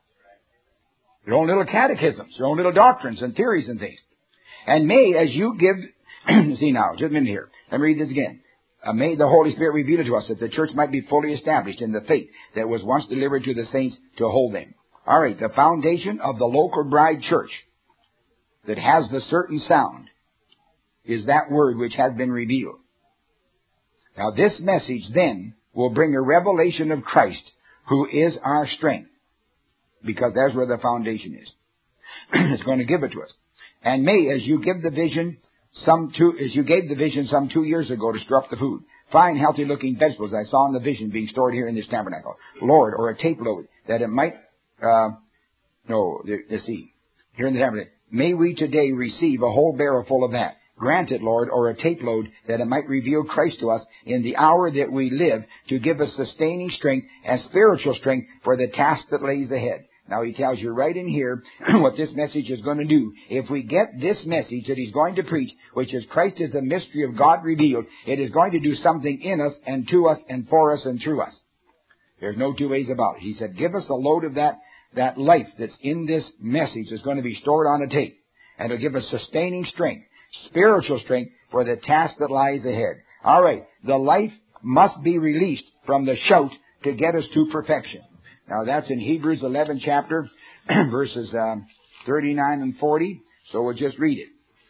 Their own little catechisms, their own little doctrines and theories and things. And may, as you give, see now, just a minute here. Let me read this again. Uh, may the Holy Spirit reveal it to us that the church might be fully established in the faith that was once delivered to the saints to hold them. All right, the foundation of the local bride church that has the certain sound is that word which has been revealed. Now this message then will bring a revelation of Christ, who is our strength. Because that's where the foundation is. It's going to give it to us. And may, as you give the vision some two, as you gave the vision some two years ago to store up the food, fine, healthy-looking vegetables I saw in the vision being stored here in this tabernacle, Lord, or a tape load, that it might, uh, no, let's see, here in the tabernacle, may we today receive a whole barrel full of that. Grant it, Lord, or a tape load, that it might reveal Christ to us in the hour that we live, to give us sustaining strength and spiritual strength for the task that lays ahead. Now He tells you right in here what this message is going to do. If we get this message that He's going to preach, which is Christ is a mystery of God revealed, it is going to do something in us and to us and for us and through us. There's no two ways about it. He said, give us a load of that, that life that's in this message that's going to be stored on a tape. And it'll give us sustaining strength, spiritual strength for the task that lies ahead. All right, the life must be released from the shout to get us to perfection. Now that's in Hebrews eleven chapter, verses um, thirty-nine and forty. So we'll just read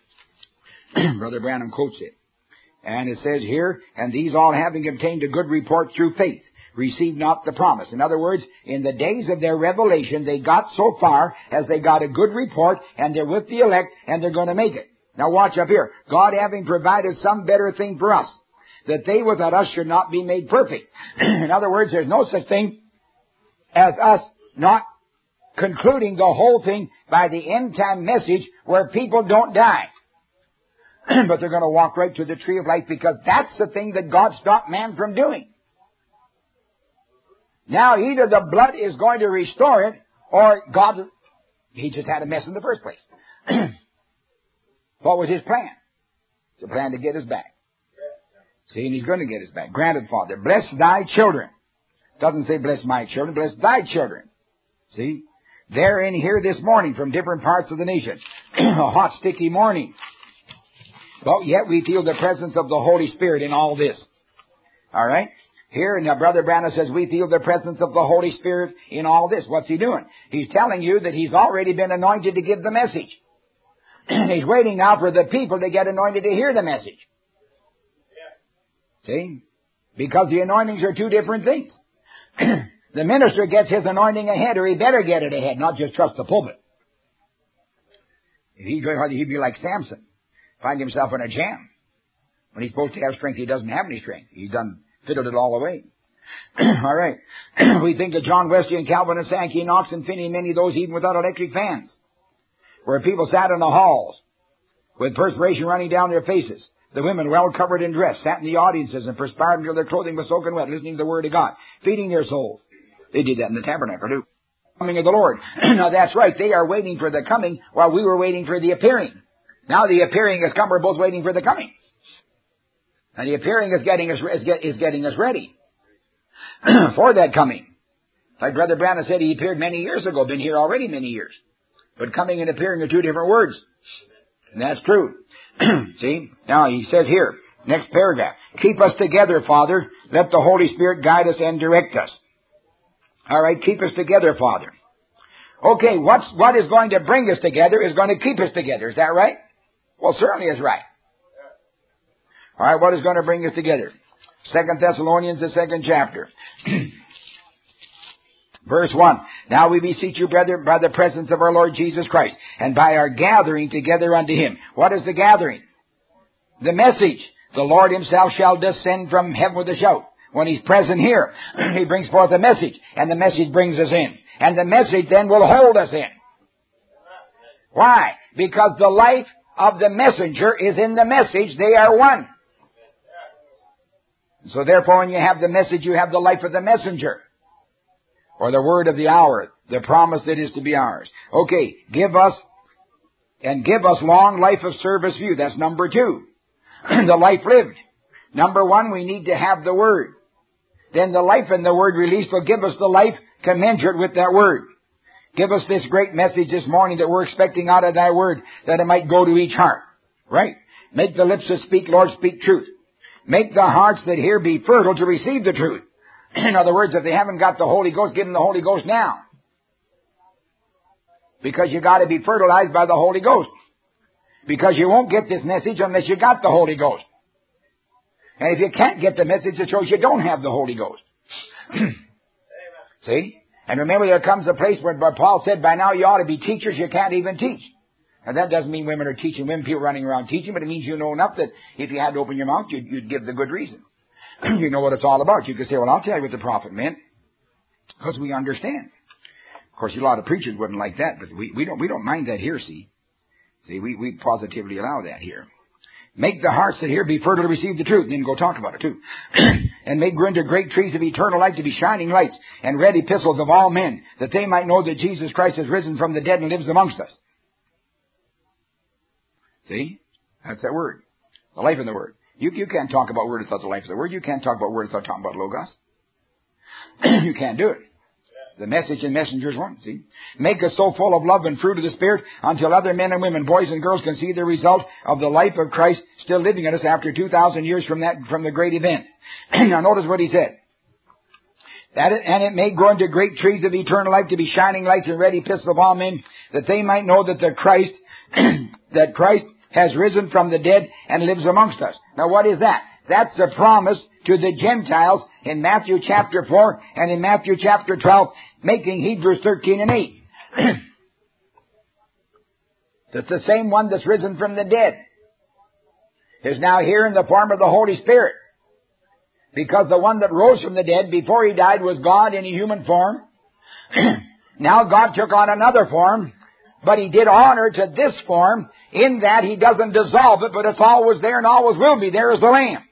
it. Brother Branham quotes it. And it says here, and these all having obtained a good report through faith, received not the promise. In other words, in the days of their revelation, they got so far as they got a good report, and they're with the elect, and they're going to make it. Now watch up here. God having provided some better thing for us, that they without us should not be made perfect. In other words, there's no such thing as us not concluding the whole thing by the end time message where people don't die. but they're going to walk right to the tree of life, because that's the thing that God stopped man from doing. Now, either the blood is going to restore it, or God, he just had a mess in the first place. What was his plan? It's a plan to get us back. See, and he's going to get us back. Granted, Father, bless thy children. Doesn't say bless my children, bless thy children. See? They're in here this morning from different parts of the nation. A hot, sticky morning. But yet we feel the presence of the Holy Spirit in all this. All right? Here, now Brother Branham says we feel the presence of the Holy Spirit in all this. What's he doing? He's telling you that he's already been anointed to give the message. He's waiting now for the people to get anointed to hear the message. See? Because the anointings are two different things. The minister gets his anointing ahead, or he better get it ahead, not just trust the pulpit. If he's going, he'd be like Samson. Find himself in a jam. When he's supposed to have strength, he doesn't have any strength. He's done fiddled it all away. All right. We think of John Wesley and Calvin and Sankey, Knox and Finney, many of those even without electric fans, where people sat in the halls with perspiration running down their faces. The women, well covered in dress, sat in the audiences and perspired until their clothing was soaking wet, listening to the Word of God, feeding their souls. They did that in the tabernacle too. Coming of the Lord. Now that's right. They are waiting for the coming while we were waiting for the appearing. Now the appearing has come. We're both waiting for the coming. And the appearing is getting us, is, get, is getting us ready for that coming. Like Brother Branham said, he appeared many years ago, been here already many years. But coming and appearing are two different words. And that's true. See? Now he says here, next paragraph, keep us together, Father. Let the Holy Spirit guide us and direct us. All right, keep us together, Father. Okay, what's, what is going to bring us together is going to keep us together. Is that right? Well, certainly is right. All right, what is going to bring us together? Second Thessalonians, the second chapter. Verse one. Now we beseech you, brethren, by the presence of our Lord Jesus Christ, and by our gathering together unto him. What is the gathering? The message. The Lord himself shall descend from heaven with a shout. When he's present here, he brings forth a message, and the message brings us in. And the message then will hold us in. Why? Because the life of the messenger is in the message. They are one. So therefore, when you have the message, you have the life of the messenger. Or the word of the hour, the promise that is to be ours. Okay, give us, and give us long life of service view. That's number two. The life lived. Number one, we need to have the word. Then the life in the word released will give us the life commensurate with that word. Give us this great message this morning that we're expecting out of thy word, that it might go to each heart. Right? Make the lips that speak, Lord, speak truth. Make the hearts that hear be fertile to receive the truth. In other words, if they haven't got the Holy Ghost, give them the Holy Ghost now. Because you got to be fertilized by the Holy Ghost. Because you won't get this message unless you got the Holy Ghost. And if you can't get the message, it shows you don't have the Holy Ghost. See? And remember, there comes a place where Paul said, by now you ought to be teachers, you can't even teach. Now that doesn't mean women are teaching, women people running around teaching, but it means you know enough that if you had to open your mouth, you'd, you'd give the good reason. You know what it's all about. You could say, well, I'll tell you what the prophet meant. Because we understand. Of course, a lot of preachers wouldn't like that, but we, we don't we don't mind that here, see. See, we, we positively allow that here. Make the hearts that hear be fertile to receive the truth. Then go talk about it too. And make grow into great trees of eternal light to be shining lights and red epistles of all men, that they might know that Jesus Christ has risen from the dead and lives amongst us. See? That's that word. The life in the word. You, you can't talk about word without the life of the word. You can't talk about word without talking about Logos. You can't do it. The message and messenger's one, see? Make us so full of love and fruit of the Spirit until other men and women, boys and girls, can see the result of the life of Christ still living in us after two thousand years from that, from the great event. Now notice what he said. That it, and it may grow into great trees of eternal life to be shining lights and red epistles of all men, that they might know that the Christ, that Christ has risen from the dead and lives amongst us. Now what is that? That's a promise to the Gentiles in Matthew chapter four and in Matthew chapter twelve, making Hebrews thirteen and eight. That's the same one that's risen from the dead is now here in the form of the Holy Spirit. Because the one that rose from the dead before he died was God in a human form. Now God took on another form, but he did honor to this form in that He doesn't dissolve it, but it's always there and always will be there as the Lamb.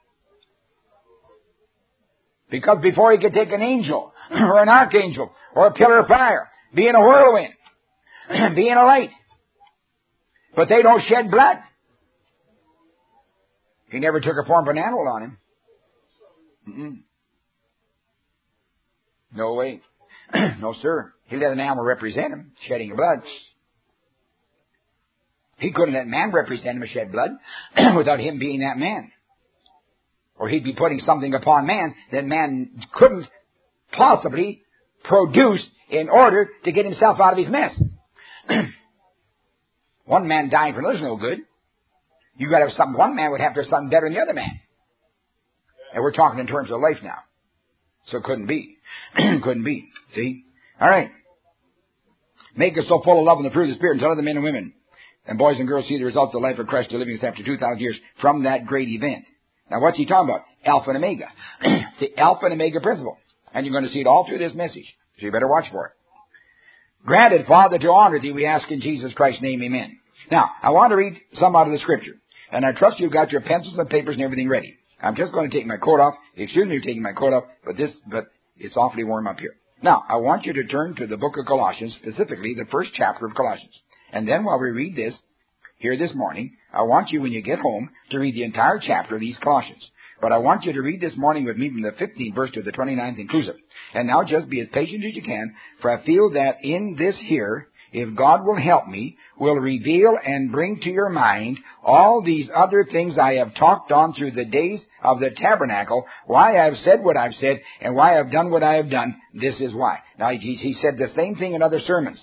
Because before He could take an angel, or an archangel, or a pillar of fire, be in a whirlwind, be in a light, but they don't shed blood. He never took a form of an animal on Him. Mm-mm. No way. No, sir. He let an animal represent Him, shedding blood. He couldn't let man represent Him and shed blood without Him being that man. Or He'd be putting something upon man that man couldn't possibly produce in order to get himself out of his mess. One man dying for another's no good. You got to have something. One man would have to have something better than the other man. And we're talking in terms of life now. So it couldn't be. Couldn't be. See? All right. Make us so full of love and the fruit of the Spirit until other men and women and boys and girls see the results of the life of Christ living us after two thousand years from that great event. Now what's he talking about? Alpha and Omega. The Alpha and Omega principle. And you're going to see it all through this message. So you better watch for it. Granted, Father, to honor Thee, we ask in Jesus Christ's name, amen. Now, I want to read some out of the Scripture. And I trust you've got your pencils and papers and everything ready. I'm just going to take my coat off. Excuse me for taking my coat off, but this, but it's awfully warm up here. Now, I want you to turn to the book of Colossians, specifically the first chapter of Colossians. And then while we read this here this morning, I want you, when you get home, to read the entire chapter of these Colossians. But I want you to read this morning with me from the fifteenth verse to the twenty-ninth inclusive. And now just be as patient as you can, for I feel that in this here, if God will help me, will reveal and bring to your mind all these other things I have talked on through the days of the tabernacle, why I have said what I've said, and why I have done what I have done. This is why. Now, he, he said the same thing in other sermons.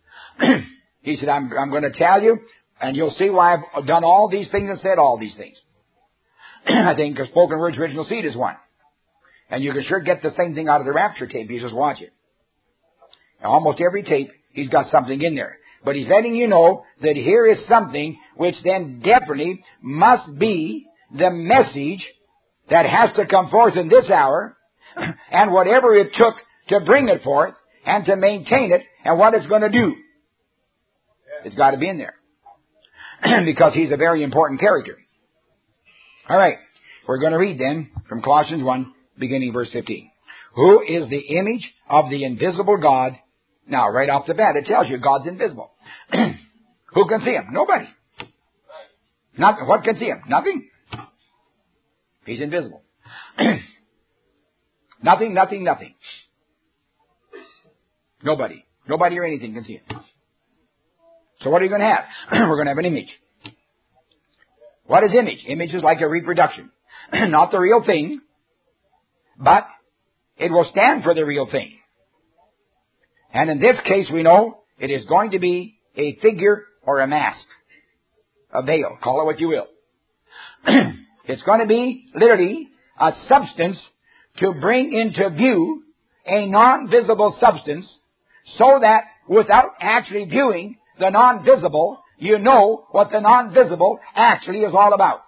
He said, I'm, I'm going to tell you, and you'll see why I've done all these things and said all these things. I think a Spoken Word's Original Seed is one. And you can sure get the same thing out of the Rapture tape. You just watch it. Now, almost every tape, he's got something in there. But he's letting you know that here is something which then definitely must be the message that has to come forth in this hour, and whatever it took to bring it forth and to maintain it and what it's going to do. It's got to be in there. Because he's a very important character. All right. We're going to read then from Colossians one, beginning verse fifteen. Who is the image of the invisible God? Now, right off the bat, it tells you God's invisible. Who can see Him? Nobody. Not, what can see Him? Nothing. He's invisible. Nothing, nothing, nothing. Nobody. Nobody or anything can see Him. So what are you going to have? We're going to have an image. What is image? Image is like a reproduction. Not the real thing, but it will stand for the real thing. And in this case, we know it is going to be a figure or a mask. A veil. Call it what you will. It's going to be literally a substance to bring into view a non-visible substance so that without actually viewing the non-visible, you know what the non-visible actually is all about.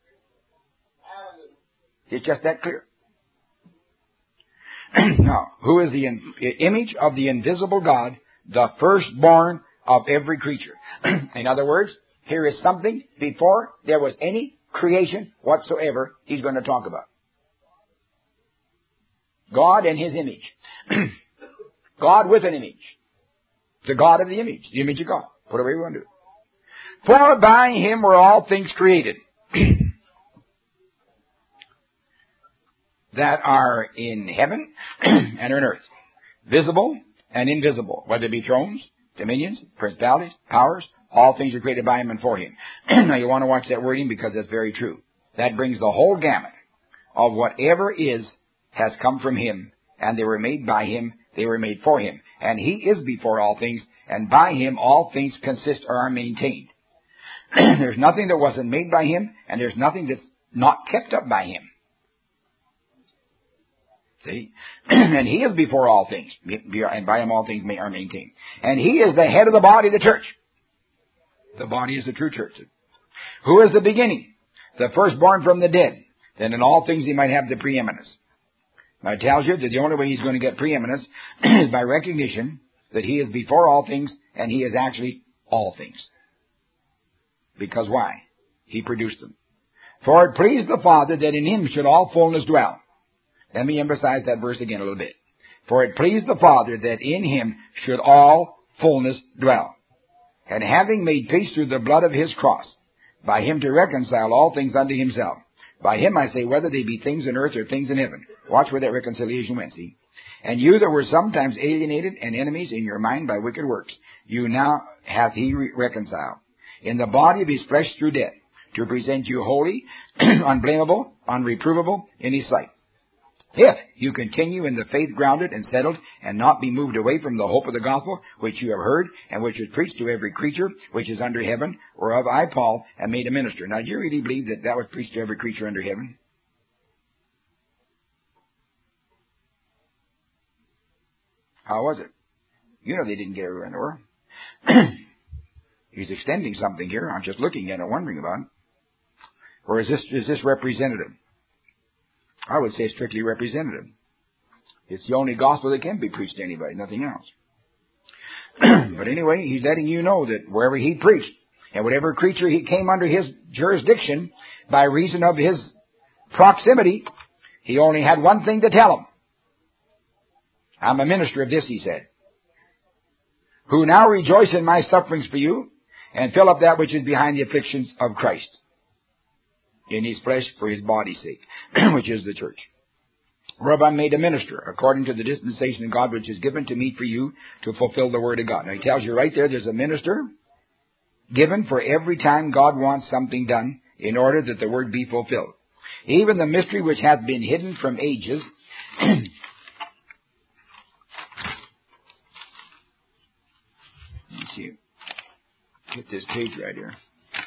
It's just that clear. Now, who is the in, image of the invisible God, the firstborn of every creature? In other words, here is something before there was any creation whatsoever he's going to talk about. God and His image. God with an image. The God of the image. The image of God. Whatever you want to do. For by Him were all things created that are in heaven and on earth, visible and invisible, whether it be thrones, dominions, principalities, powers, all things are created by Him and for Him. Now you want to watch that wording because that's very true. That brings the whole gamut of whatever is has come from Him, and they were made by Him, they were made for Him. And He is before all things, and by Him all things consist or are maintained. There's nothing that wasn't made by Him, and there's nothing that's not kept up by Him. See? And He is before all things, and by Him all things are maintained. And He is the head of the body of the church. The body is the true church. Who is the beginning? The firstborn from the dead. Then in all things He might have the preeminence. Now it tells you that the only way He's going to get preeminence is by recognition that He is before all things, and He is actually all things. Because why? He produced them. For it pleased the Father that in him should all fullness dwell. Let me emphasize that verse again a little bit. For it pleased the Father that in him should all fullness dwell. And having made peace through the blood of his cross, by him to reconcile all things unto himself. By him, I say, whether they be things in earth or things in heaven. Watch where that reconciliation went, see? And you that were sometimes alienated and enemies in your mind by wicked works, you now hath he re- reconciled in the body of his flesh through death, to present you holy, unblameable, unreprovable in his sight. If you continue in the faith grounded and settled, and not be moved away from the hope of the gospel, which you have heard, and which is preached to every creature which is under heaven, whereof I, Paul, am made a minister. Now, do you really believe that that was preached to every creature under heaven? How was it? You know they didn't get everywhere in the world. He's extending something here. I'm just looking at it, wondering about it. Or is this, is this representative? I would say strictly representative. It's the only gospel that can be preached to anybody, nothing else. But anyway, he's letting you know that wherever he preached, and whatever creature he came under his jurisdiction, by reason of his proximity, he only had one thing to tell him. I'm a minister of this, he said, who now rejoice in my sufferings for you, and fill up that which is behind the afflictions of Christ in his flesh for his body's sake, which is the church. Whereof I'm made a minister, according to the dispensation of God which is given to me for you to fulfill the word of God. Now he tells you right there, there's a minister given for every time God wants something done in order that the word be fulfilled. Even the mystery which hath been hidden from ages let's see, get this page right here.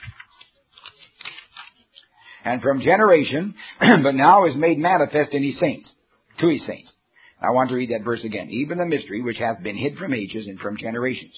And from generation, but now is made manifest in his saints, to his saints. I want to read that verse again. Even the mystery which hath been hid from ages and from generations,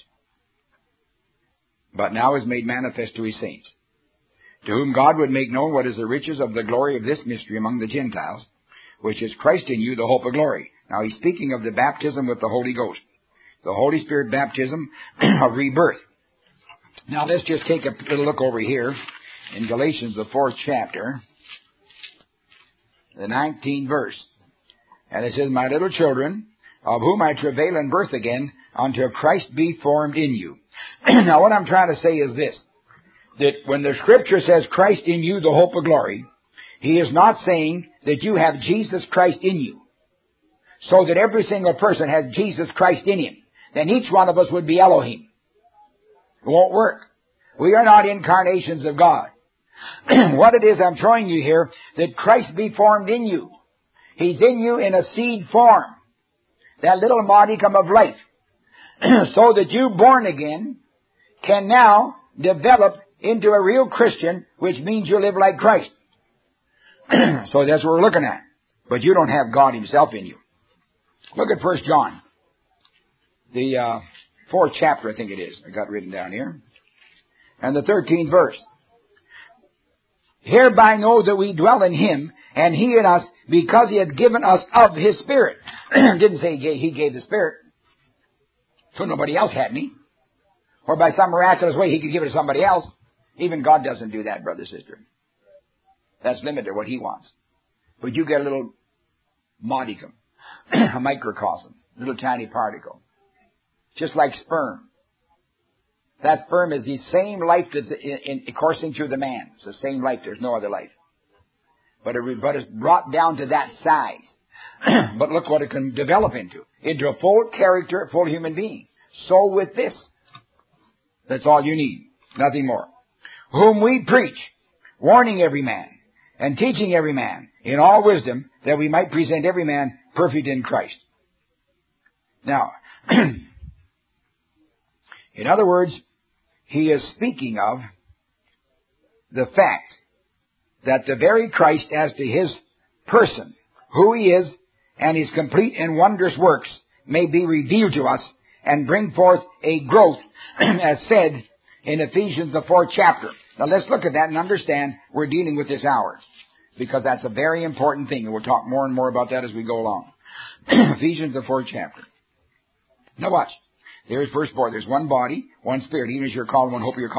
but now is made manifest to his saints, to whom God would make known what is the riches of the glory of this mystery among the Gentiles, which is Christ in you, the hope of glory. Now he's speaking of the baptism with the Holy Ghost, the Holy Spirit baptism of rebirth. Now let's just take a little look over here in Galatians, the fourth chapter, the nineteenth verse. And it says, my little children, of whom I travail in birth again, until Christ be formed in you. Now what I'm trying to say is this, that when the Scripture says Christ in you, the hope of glory, he is not saying that you have Jesus Christ in you, so that every single person has Jesus Christ in him. Then each one of us would be Elohim. It won't work. We are not incarnations of God. What it is I'm showing you here, that Christ be formed in you. He's in you in a seed form, that little modicum of life, so that you, born again, can now develop into a real Christian, which means you live like Christ. So that's what we're looking at. But you don't have God himself in you. Look at First John, the uh, fourth chapter, I think it is. I got written down here. And the thirteenth verse. Hereby know that we dwell in him, and he in us, because he hath given us of his Spirit. Didn't say he gave, he gave the Spirit. So nobody else had any. Or by some miraculous way he could give it to somebody else. Even God doesn't do that, brother, sister. That's limited to what he wants. But you get a little modicum, a microcosm, a little tiny particle. Just like sperm. That sperm is the same life that's in, in, coursing through the man. It's the same life. There's no other life. But, it, but it's brought down to that size. But look what it can develop into. Into a full character, full human being. So with this. That's all you need. Nothing more. Whom we preach, warning every man, and teaching every man in all wisdom, that we might present every man perfect in Christ. Now, in other words, he is speaking of the fact that the very Christ, as to his person, who he is, and his complete and wondrous works, may be revealed to us and bring forth a growth, as said in Ephesians, the fourth chapter. Now let's look at that and understand we're dealing with this hour, because that's a very important thing, and we'll talk more and more about that as we go along. Ephesians, the fourth chapter. Now watch. There's verse four. There's one body, one spirit, even as you're called, one hope of your calling.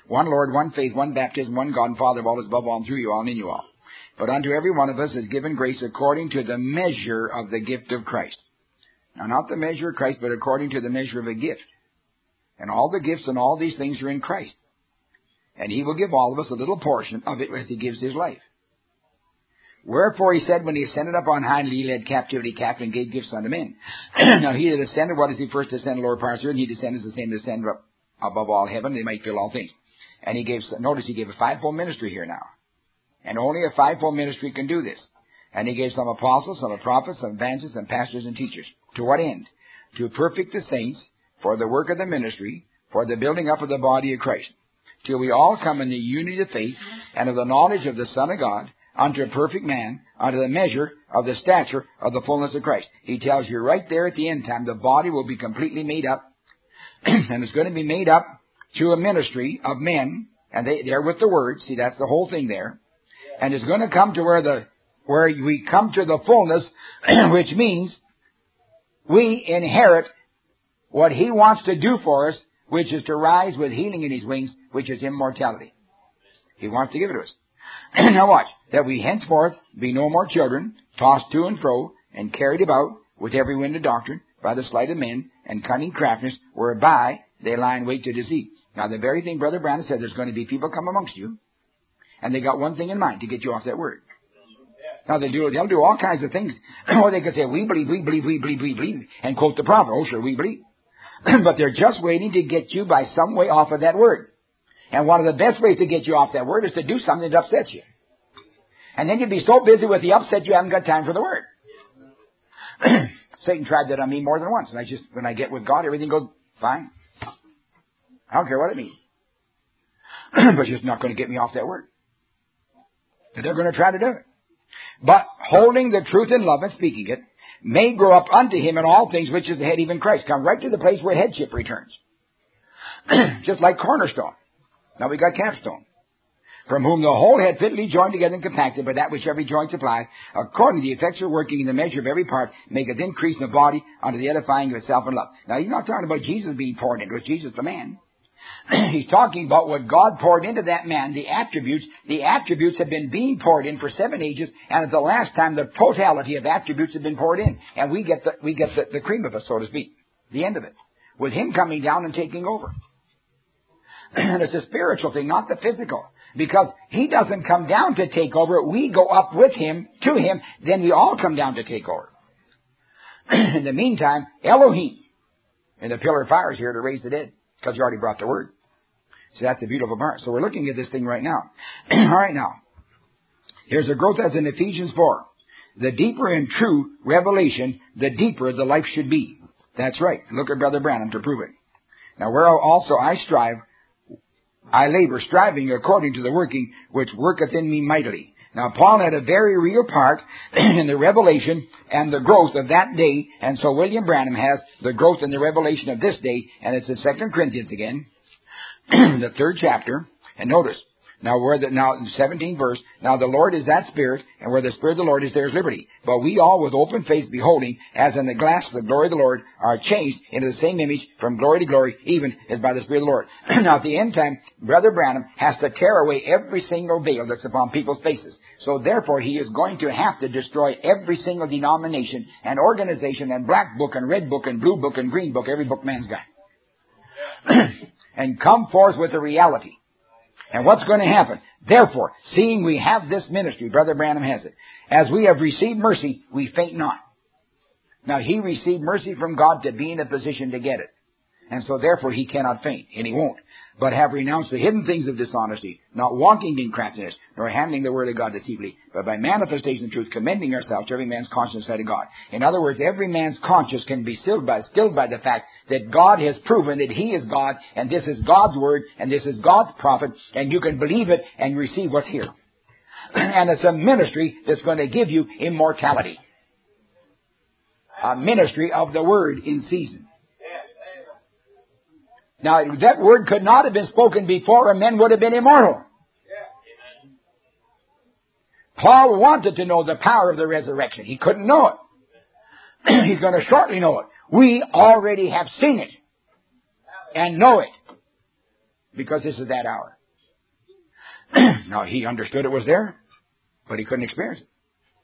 One Lord, one faith, one baptism, one God and Father of all is above all and through you all and in you all. But unto every one of us is given grace according to the measure of the gift of Christ. Now, not the measure of Christ, but according to the measure of a gift. And all the gifts and all these things are in Christ. And He will give all of us a little portion of it as He gives His life. Wherefore He said, when He ascended up on high, and He led captivity captive and gave gifts unto men. Now He that ascended, what is He first ascended, lower parts of earth, and He descended as the same that ascended up above all heaven, they might fill all things. And He gave, notice He gave a fivefold ministry here now. And only a fivefold ministry can do this. And He gave some apostles, some prophets, some evangelists, and pastors and teachers. To what end? To perfect the saints, for the work of the ministry, for the building up of the body of Christ, till we all come in the unity of faith and of the knowledge of the Son of God, unto a perfect man, unto the measure of the stature of the fullness of Christ. He tells you right there at the end time, the body will be completely made up, and it's going to be made up through a ministry of men, and they, they're with the Word. See, that's the whole thing there. And it's going to come to where the where we come to the fullness, which means we inherit what He wants to do for us, which is to rise with healing in His wings, which is immortality. He wants to give it to us. Now watch, that we henceforth be no more children, tossed to and fro, and carried about with every wind of doctrine, by the sleight of men, and cunning craftiness, whereby they lie in wait to deceive. Now the very thing Brother Branham said, there's going to be people come amongst you, and they got one thing in mind, to get you off that word. Now they do, they'll do all kinds of things. Or they could say, we believe, we believe, we believe, we believe, and quote the prophet. Oh sure, we believe. But they're just waiting to get you by some way off of that word. And one of the best ways to get you off that word is to do something that upsets you. And then you'd be so busy with the upset you haven't got time for the word. Satan tried that on me more than once. And I just, when I get with God, everything goes fine. I don't care what it means. But it's just not going to get me off that word. And they're going to try to do it. But holding the truth in love and speaking it, may grow up unto Him in all things, which is the head, even Christ. Come right to the place where headship returns. Just like cornerstone. Now we got capstone. From whom the whole head fitly joined together and compacted by that which every joint supplies, according to the effectual working in the measure of every part, maketh increase in the body unto the edifying of itself in love. Now He's not talking about Jesus being poured into. It's Jesus the man. He's talking about what God poured into that man, the attributes. The attributes have been being poured in for seven ages, and at the last time the totality of attributes have been poured in. And we get the, we get the, the cream of it, so to speak. The end of it. With Him coming down and taking over. And it's a spiritual thing, not the physical. Because He doesn't come down to take over. We go up with Him, to Him, then we all come down to take over. In the meantime, Elohim, and the pillar of fire is here to raise the dead. Because you already brought the word. So that's a beautiful part. So we're looking at this thing right now. All right now. Here's a growth as in Ephesians four. The deeper and true revelation, the deeper the life should be. That's right. Look at Brother Branham to prove it. Now where also I strive, I labor, striving according to the working which worketh in me mightily. Now Paul had a very real part in the revelation and the growth of that day, and so William Branham has the growth and the revelation of this day, and it's in Second Corinthians again, the third chapter, and notice, now where the, now in the seventeenth verse, now the Lord is that Spirit, and where the Spirit of the Lord is, there is liberty. But we all with open face beholding, as in the glass the glory of the Lord, are changed into the same image from glory to glory, even as by the Spirit of the Lord. Now at the end time, Brother Branham has to tear away every single veil that's upon people's faces. So therefore he is going to have to destroy every single denomination and organization and black book and red book and blue book and green book, every book man's got. And come forth with the reality. And what's going to happen? Therefore, seeing we have this ministry, Brother Branham has it, as we have received mercy, we faint not. Now, he received mercy from God to be in a position to get it. And so therefore he cannot faint, and he won't. But have renounced the hidden things of dishonesty, not walking in craftiness, nor handling the word of God deceitfully, but by manifestation of truth, commending ourselves to every man's conscience sight of God. In other words, every man's conscience can be stilled by, stilled by the fact that God has proven that He is God, and this is God's word, and this is God's prophet, and you can believe it and receive what's here. And it's a ministry that's going to give you immortality. A ministry of the word in season. Now, that word could not have been spoken before, or men would have been immortal. Paul wanted to know the power of the resurrection. He couldn't know it. He's going to shortly know it. We already have seen it and know it, because this is that hour. Now, he understood it was there, but he couldn't experience it.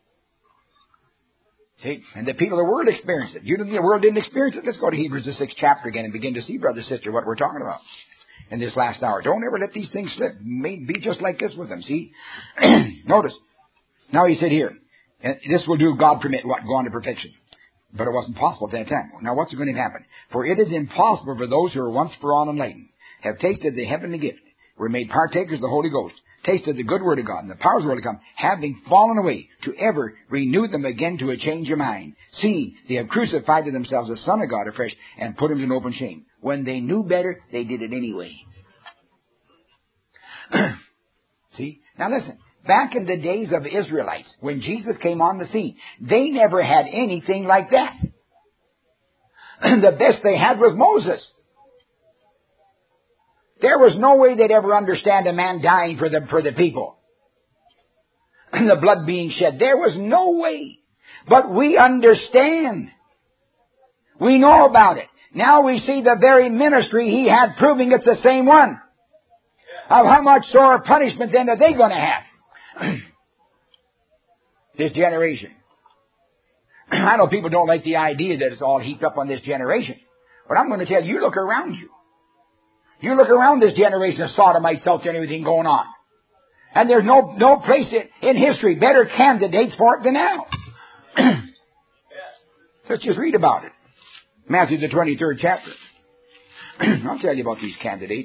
See? And the people of the world experienced it. You didn't, the world didn't experience it. Let's go to Hebrews, the sixth chapter again, and begin to see, brother, sister, what we're talking about in this last hour. Don't ever let these things slip. Be just like this with them, see? Notice. Now he said here, and this will do, God permit, what? Go on to perfection. But it wasn't possible at that time. Now what's going to happen? For it is impossible for those who are once for all enlightened, have tasted the heavenly gift, were made partakers of the Holy Ghost, tasted the good word of God and the powers of the world to come, having fallen away, to ever renew them again to a change of mind. See, they have crucified to themselves the Son of God afresh and put him to an open shame. When they knew better, they did it anyway. See? Now listen. Back in the days of Israelites, when Jesus came on the scene, they never had anything like that. The best they had was Moses. There was no way they'd ever understand a man dying for the, for the people. And the blood being shed. There was no way. But we understand. We know about it. Now we see the very ministry he had proving it's the same one. Of how much sore punishment then are they going to have? This generation. I know people don't like the idea that it's all heaped up on this generation. But I'm going to tell you, you look around you. You look around this generation of sodomites out there and everything going on. And there's no no place in, in history better candidates for it than now. Let's just read about it. Matthew the twenty-third chapter. I'll tell you about these candidates.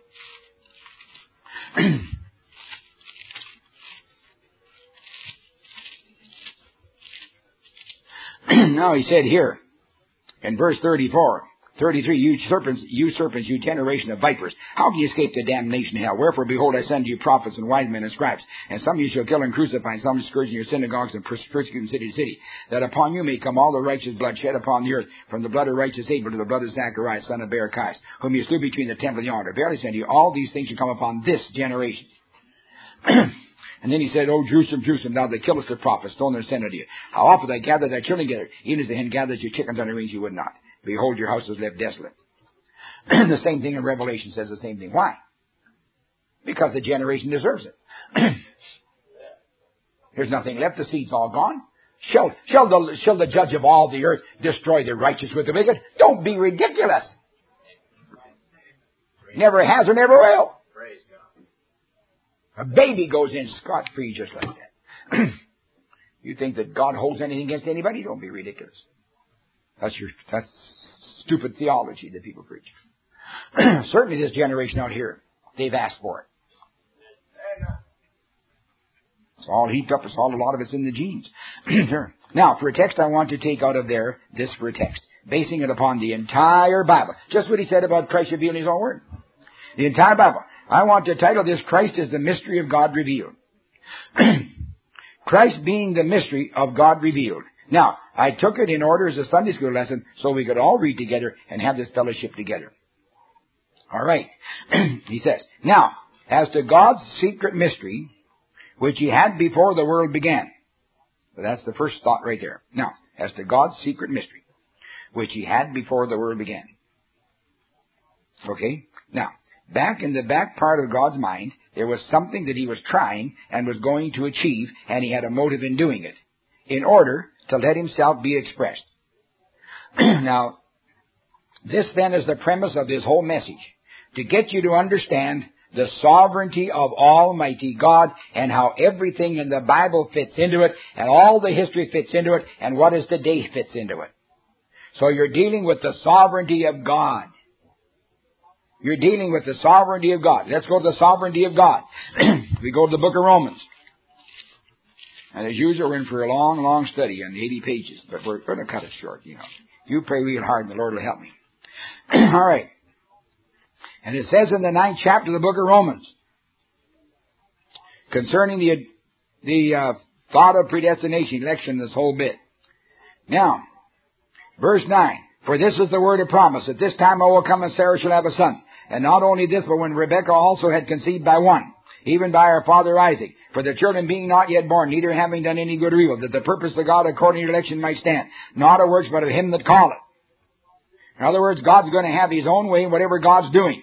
Now he said here, in verse thirty-four, thirty-three, you serpents, you serpents, you generation of vipers, how can you escape the damnation of hell? Wherefore, behold, I send to you prophets and wise men and scribes, and some of you shall kill and crucify, and some scourge in your synagogues and persecute from city to city, that upon you may come all the righteous blood shed upon the earth, from the blood of righteous Abel to the blood of Zacharias, son of Barachias, whom you slew between the temple and the altar. Verily I say to you, all these things shall come upon this generation. And then he said, O Jerusalem, Jerusalem, thou that killest the prophets, stone their sin unto you. How often I gathered thy children together, even as the hen gathers your chickens under her wings, you would not. Behold, your house is left desolate. The same thing in Revelation says the same thing. Why? Because the generation deserves it. There's nothing left. The seed's all gone. Shall, shall, the, shall the judge of all the earth destroy the righteous with the wicked? Don't be ridiculous. Never has or never will. A baby goes in scot-free just like that. You think that God holds anything against anybody? Don't be ridiculous. That's your that's stupid theology that people preach. Certainly this generation out here, they've asked for it. It's all heaped up. It's all, a lot of it's in the genes. Now, for a text I want to take out of there, this for a text, basing it upon the entire Bible. Just what he said about Christ revealed in his own word. The entire Bible. I want to title this, Christ is the Mystery of God Revealed. Christ being the mystery of God revealed. Now, I took it in order as a Sunday school lesson so we could all read together and have this fellowship together. All right. He says, now, as to God's secret mystery, which he had before the world began. So that's the first thought right there. Now, as to God's secret mystery, which he had before the world began. Okay? Now, back in the back part of God's mind, there was something that he was trying and was going to achieve, and he had a motive in doing it, in order to let himself be expressed. Now, this then is the premise of this whole message, to get you to understand the sovereignty of Almighty God and how everything in the Bible fits into it, and all the history fits into it, and what is today fits into it. So you're dealing with the sovereignty of God. You're dealing with the sovereignty of God. Let's go to the sovereignty of God. We go to the book of Romans. And as usual, we're in for a long, long study on the eighty pages. But we're going to cut it short, you know. You pray real hard and the Lord will help me. All right. And it says in the ninth chapter of the book of Romans, concerning the the uh, thought of predestination, election, this whole bit. Now, verse nine. For this is the word of promise. At this time I will come and Sarah shall have a son. And not only this, but when Rebekah also had conceived by one, even by her father Isaac, for the children being not yet born, neither having done any good or evil, that the purpose of God according to election might stand, not of works, but of him that calleth. In other words, God's going to have his own way in whatever God's doing.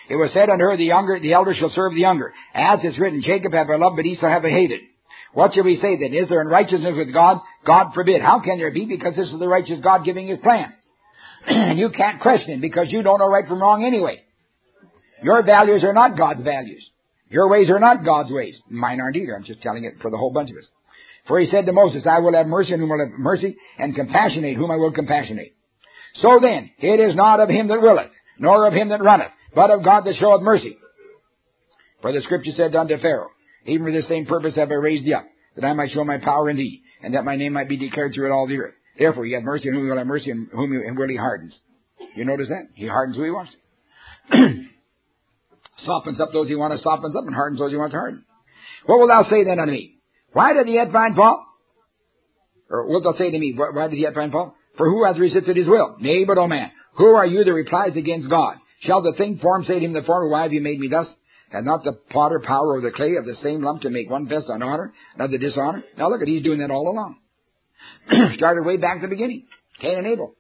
It was said unto her, the younger, the elder shall serve the younger. As is written, Jacob have I loved, but Esau have I hated. What shall we say then? Is there unrighteousness with God? God forbid. How can there be? Because this is the righteous God giving His plan. And you can't question Him because you don't know right from wrong anyway. Your values are not God's values. Your ways are not God's ways. Mine aren't either. I'm just telling it for the whole bunch of us. For He said to Moses, I will have mercy on whom I will have mercy, and compassionate whom I will compassionate. So then, it is not of him that willeth, nor of him that runneth, but of God that showeth mercy. For the Scripture said unto Pharaoh, even for this same purpose have I raised thee up, that I might show my power in thee, and that my name might be declared throughout all the earth. Therefore, He hath mercy on whom He will have mercy, and whom He will He hardens. You notice that? He hardens who He wants. Softens up those He wants to softens up, and hardens those He wants to harden. What wilt thou say then unto me? Why did He yet find fault? Or wilt thou say to me, why did He yet find fault? For who hath resisted His will? Nay, but, O man, who are you that replies against God? Shall the thing formed say to him, the former, why have you made me thus? And not the potter power of the clay of the same lump to make one vest on honor, and of the dishonor? Now look at, he's doing that all along. Started way back at the beginning. Cain and Abel.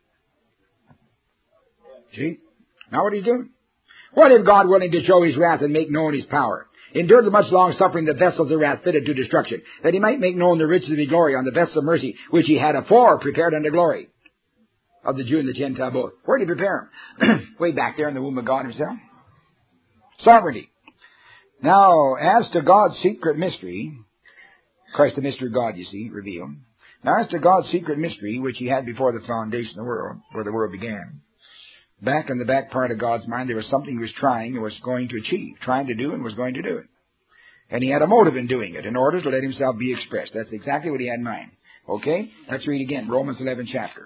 See? Now what he's doing? What if God, willing to show His wrath and make known His power, endured with much long suffering the vessels of wrath fitted to destruction, that He might make known the riches of His glory on the vessels of mercy, which He had afore prepared unto glory, of the Jew and the Gentile both. Where did He prepare them? Way back there in the womb of God Himself. Sovereignty. Now, as to God's secret mystery, Christ the mystery of God, you see, revealed. Now, as to God's secret mystery, which He had before the foundation of the world, where the world began, back in the back part of God's mind, there was something He was trying and was going to achieve, trying to do and was going to do it. And He had a motive in doing it, in order to let Himself be expressed. That's exactly what He had in mind. Okay? Let's read again, Romans eleventh chapter.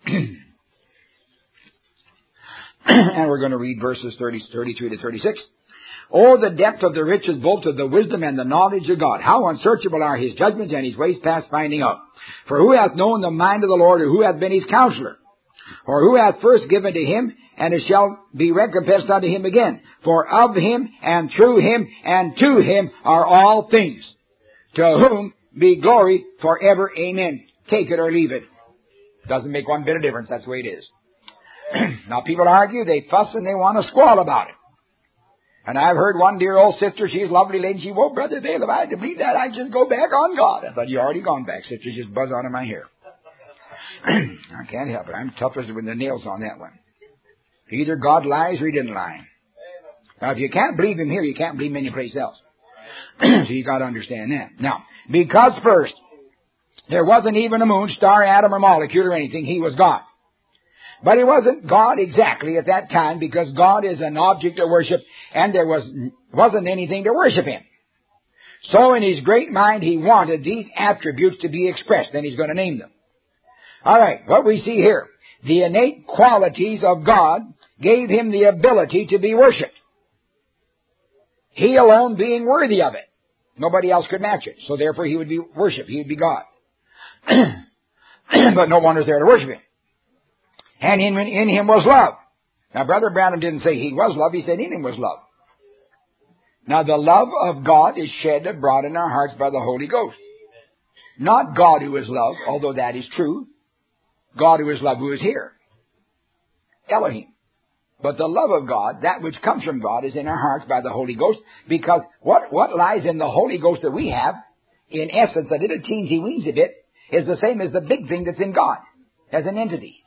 And we're going to read verses thirty, thirty-three to thirty-six. Oh, the depth of the riches, both of the wisdom and the knowledge of God. How unsearchable are His judgments and His ways past finding out. For who hath known the mind of the Lord, or who hath been His counselor? Or who hath first given to Him, and it shall be recompensed unto Him again? For of Him, and through Him, and to Him are all things, to whom be glory forever. Amen. Take it or leave it. Doesn't make one bit of difference. That's the way it is. Now people argue, they fuss, and they want to squall about it. And I've heard one dear old sister, she's a lovely lady, she, well, Brother Dale, if I had to believe that, I'd just go back on God. I thought, you already gone back, sister, just buzz on in my hair. I can't help it. I'm tough as with the nails on that one. Either God lies or He didn't lie. Now, if you can't believe Him here, you can't believe Him anyplace else. So you got to understand that. Now, because first, there wasn't even a moon, star, atom, or molecule or anything, He was God. But He wasn't God exactly at that time, because God is an object of worship, and there was, wasn't anything to worship Him. So in His great mind, He wanted these attributes to be expressed, and He's going to name them. All right, what we see here, the innate qualities of God gave Him the ability to be worshipped. He alone being worthy of it. Nobody else could match it, so therefore He would be worshipped. He would be God. But no one was there to worship Him. And in, in Him was love. Now, Brother Branham didn't say He was love. He said in Him was love. Now, the love of God is shed abroad in our hearts by the Holy Ghost. Not God who is love, although that is true. God who is love, who is here. Elohim. But the love of God, that which comes from God, is in our hearts by the Holy Ghost, because what, what lies in the Holy Ghost that we have, in essence, a little teensy-weensy bit, is the same as the big thing that's in God, as an entity.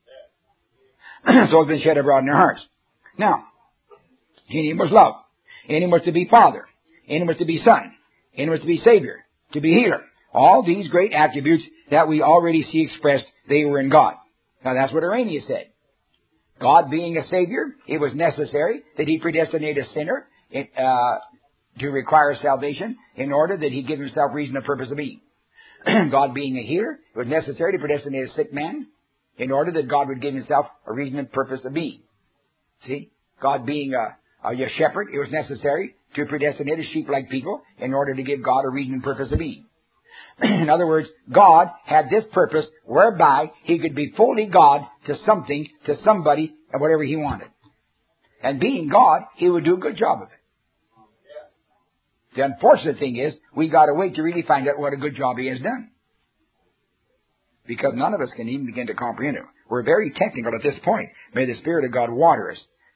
So it's been shed abroad in our hearts. Now, in Him was love. In Him was to be Father. In Him was to be Son. In Him was to be Savior. To be Healer. All these great attributes that we already see expressed, they were in God. Now that's what Irenaeus said. God being a Savior, it was necessary that He predestinate a sinner uh, to require salvation in order that He give Himself reason and purpose of being. God being a healer, it was necessary to predestinate a sick man in order that God would give Himself a reason and purpose of being. See? God being a, a shepherd, it was necessary to predestinate a sheep-like people in order to give God a reason and purpose of being. In other words, God had this purpose whereby He could be fully God to something, to somebody, and whatever He wanted. And being God, He would do a good job of it. The unfortunate thing is, we got to wait to really find out what a good job He has done. Because none of us can even begin to comprehend it. We're very technical at this point. May the Spirit of God water us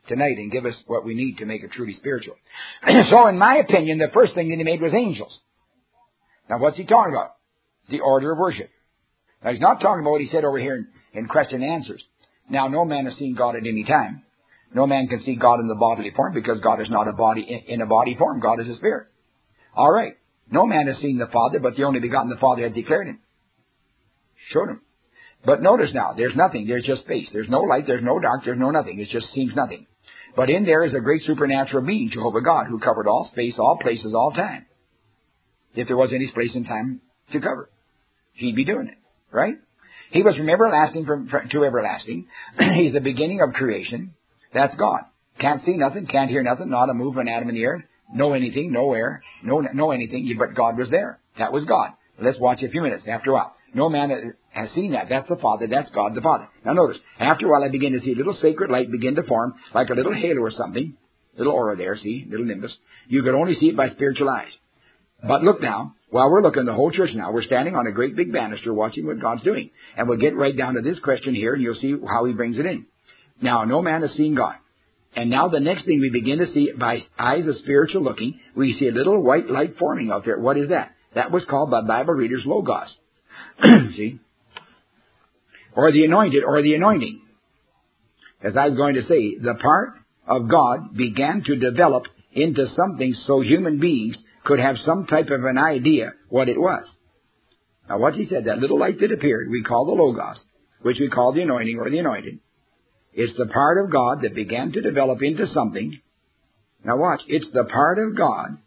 tonight and give us what we need to make it truly spiritual. So in my opinion, the first thing that he made was angels. Now what's he talking about? The order of worship. Now he's not talking about what he said over here in, in question and answers. Now no man has seen God at any time. No man can see God in the bodily form because God is not a body in, in a body form. God is a spirit. All right. No man has seen the Father, but the only begotten the Father had declared him. Showed him. But notice now, there's nothing. There's just space. There's no light. There's no dark. There's no nothing. It just seems nothing. But in there is a great supernatural being, Jehovah God, who covered all space, all places, all time. If there was any space and time to cover, he'd be doing it, right? He was from everlasting from, from, to everlasting. He's the beginning of creation. That's God. Can't see nothing, can't hear nothing, not a move of an atom in the air, know anything, no air, no, no anything, but God was there. That was God. Let's watch a few minutes after a while. No man has seen that. That's the Father. That's God the Father. Now notice, after a while I begin to see a little sacred light begin to form, like a little halo or something. Little aura there, see? Little nimbus. You could only see it by spiritual eyes. But look now, while we're looking, the whole church now, we're standing on a great big banister watching what God's doing. And we'll get right down to this question here, and you'll see how he brings it in. Now, no man has seen God. And now the next thing we begin to see by eyes of spiritual looking, we see a little white light forming out there. What is that? That was called by Bible readers Logos. See? Or the anointed, or the anointing. As I was going to say, the part of God began to develop into something so human beings could have some type of an idea what it was. Now what he said, that little light that appeared, we call the Logos, which we call the anointing or the anointed. It's the part of God that began to develop into something. Now watch, it's the part of God.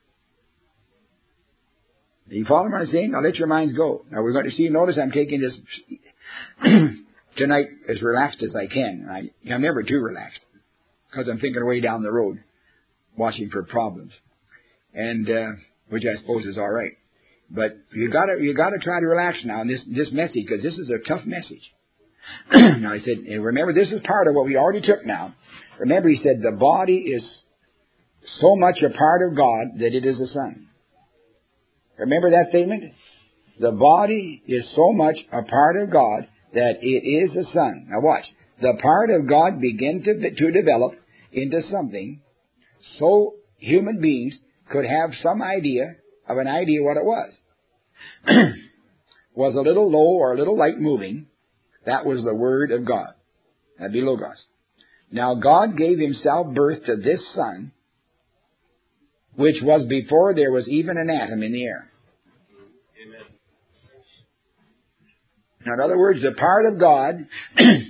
Do you follow what I'm saying? Now let your minds go. Now we're going to see, notice I'm taking this tonight as relaxed as I can. I, I'm never too relaxed because I'm thinking way down the road, watching for problems, and uh, which I suppose is all right. But you got to you got to try to relax now in this this message because this is a tough message. Now he said, and remember this is part of what we already took now. Remember he said the body is so much a part of God that it is a son. Remember that statement? The body is so much a part of God that it is a son. Now watch. The part of God began to, to develop into something so human beings could have some idea of an idea what it was. Was a little low or a little light moving. That was the Word of God. That'd be Logos. Now God gave himself birth to this son, which was before there was even an atom in the air. Amen. Now, in other words, the part of God that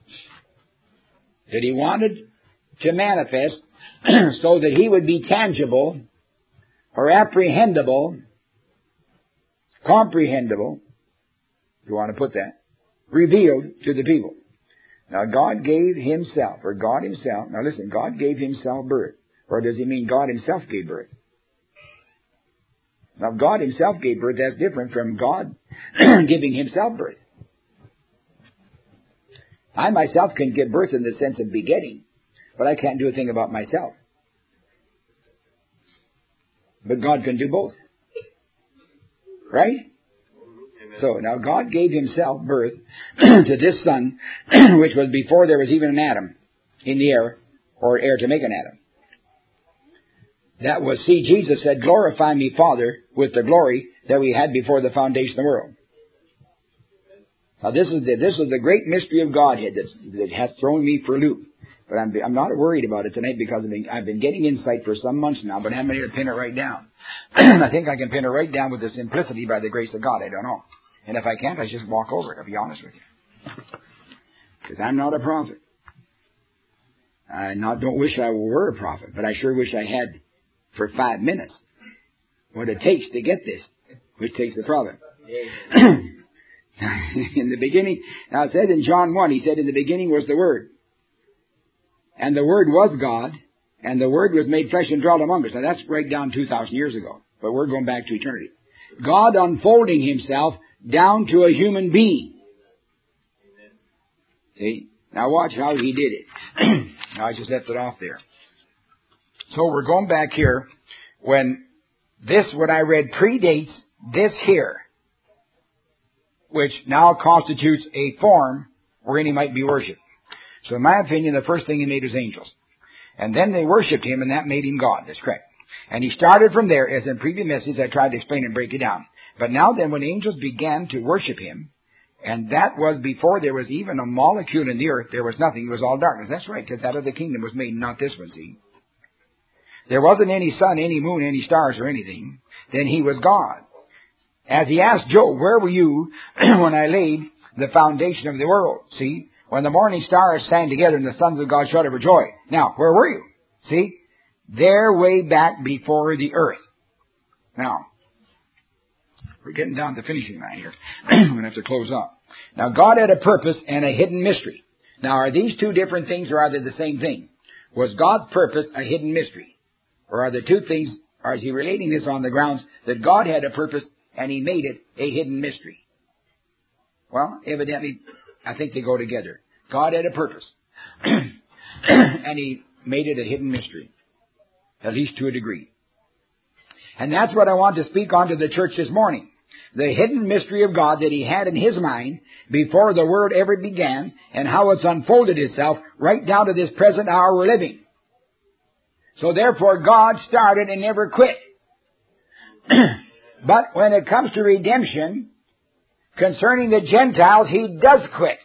he wanted to manifest so that he would be tangible or apprehendable, comprehensible, if you want to put that, revealed to the people. Now, God gave himself, or God himself, now listen, God gave himself birth. Or does he mean God himself gave birth? Now, if God himself gave birth, that's different from God giving himself birth. I myself can give birth in the sense of begetting, but I can't do a thing about myself. But God can do both. Right? So, now God gave himself birth to this son, which was before there was even an atom in the air, or air to make an atom. That was, see, Jesus said, glorify me, Father, with the glory that we had before the foundation of the world. Now this is the, this is the great mystery of Godhead that's, that has thrown me for a loop. But I'm, I'm not worried about it tonight because I've been, I've been getting insight for some months now, but I haven't been able to pin it right down. I think I can pin it right down with the simplicity by the grace of God. I don't know. And if I can't, I just walk over it, I'll be honest with you. Because I'm not a prophet. I not, don't wish I were a prophet, but I sure wish I had for five minutes what it takes to get this, which takes the prophet. In the beginning, now it said in John one, he said, in the beginning was the Word. And the Word was God, and the Word was made flesh and dwelt among us. Now that's right down two thousand years ago, but we're going back to eternity. God unfolding himself down to a human being. See? Now watch how he did it. Now I just left it off there. So we're going back here when this, what I read, predates this here, which now constitutes a form wherein he might be worshipped. So in my opinion, the first thing he made was angels. And then they worshipped him, and that made him God. That's correct. And he started from there, as in previous messages I tried to explain and break it down. But now then, when angels began to worship him, and that was before there was even a molecule in the earth, there was nothing. It was all darkness. That's right, because that other kingdom was made, not this one, see. There wasn't any sun, any moon, any stars, or anything. Then he was God. As he asked Job, where were you when I laid the foundation of the world? See, when the morning stars sang together and the sons of God shouted for joy. Now, where were you? See, they're way back before the earth. Now, we're getting down to the finishing line here. We're going to have to close up. Now, God had a purpose and a hidden mystery. Now, are these two different things, or are they the same thing? Was God's purpose a hidden mystery? Or are the two things, or is he relating this on the grounds that God had a purpose and he made it a hidden mystery? Well, evidently, I think they go together. God had a purpose, and he made it a hidden mystery, at least to a degree. And that's what I want to speak on to the church this morning. The hidden mystery of God that he had in his mind before the world ever began, and how it's unfolded itself right down to this present hour we're living. So therefore, God started and never quit. But when it comes to redemption, concerning the Gentiles, he does quit.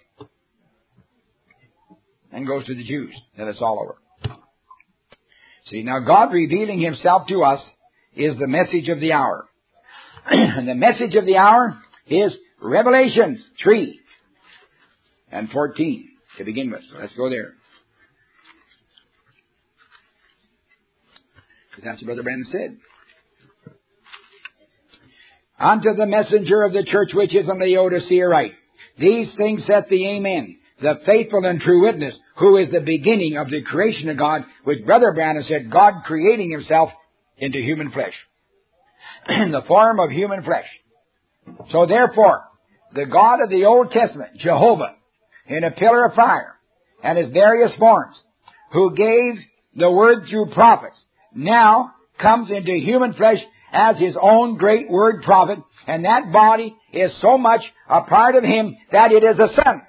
And goes to the Jews. Then it's all over. See, now God revealing himself to us is the message of the hour. And the message of the hour is Revelation three and fourteen to begin with. So let's go there. Because that's what Brother Branham said. Unto the messenger of the church which is in Laodicea write, these things saith the Amen, the faithful and true witness, who is the beginning of the creation of God, which Brother Branham said, God creating himself into human flesh. In the form of human flesh. So therefore, the God of the Old Testament, Jehovah, in a pillar of fire, and his various forms, who gave the word through prophets, now comes into human flesh as his own great word prophet, and that body is so much a part of him that it is a son.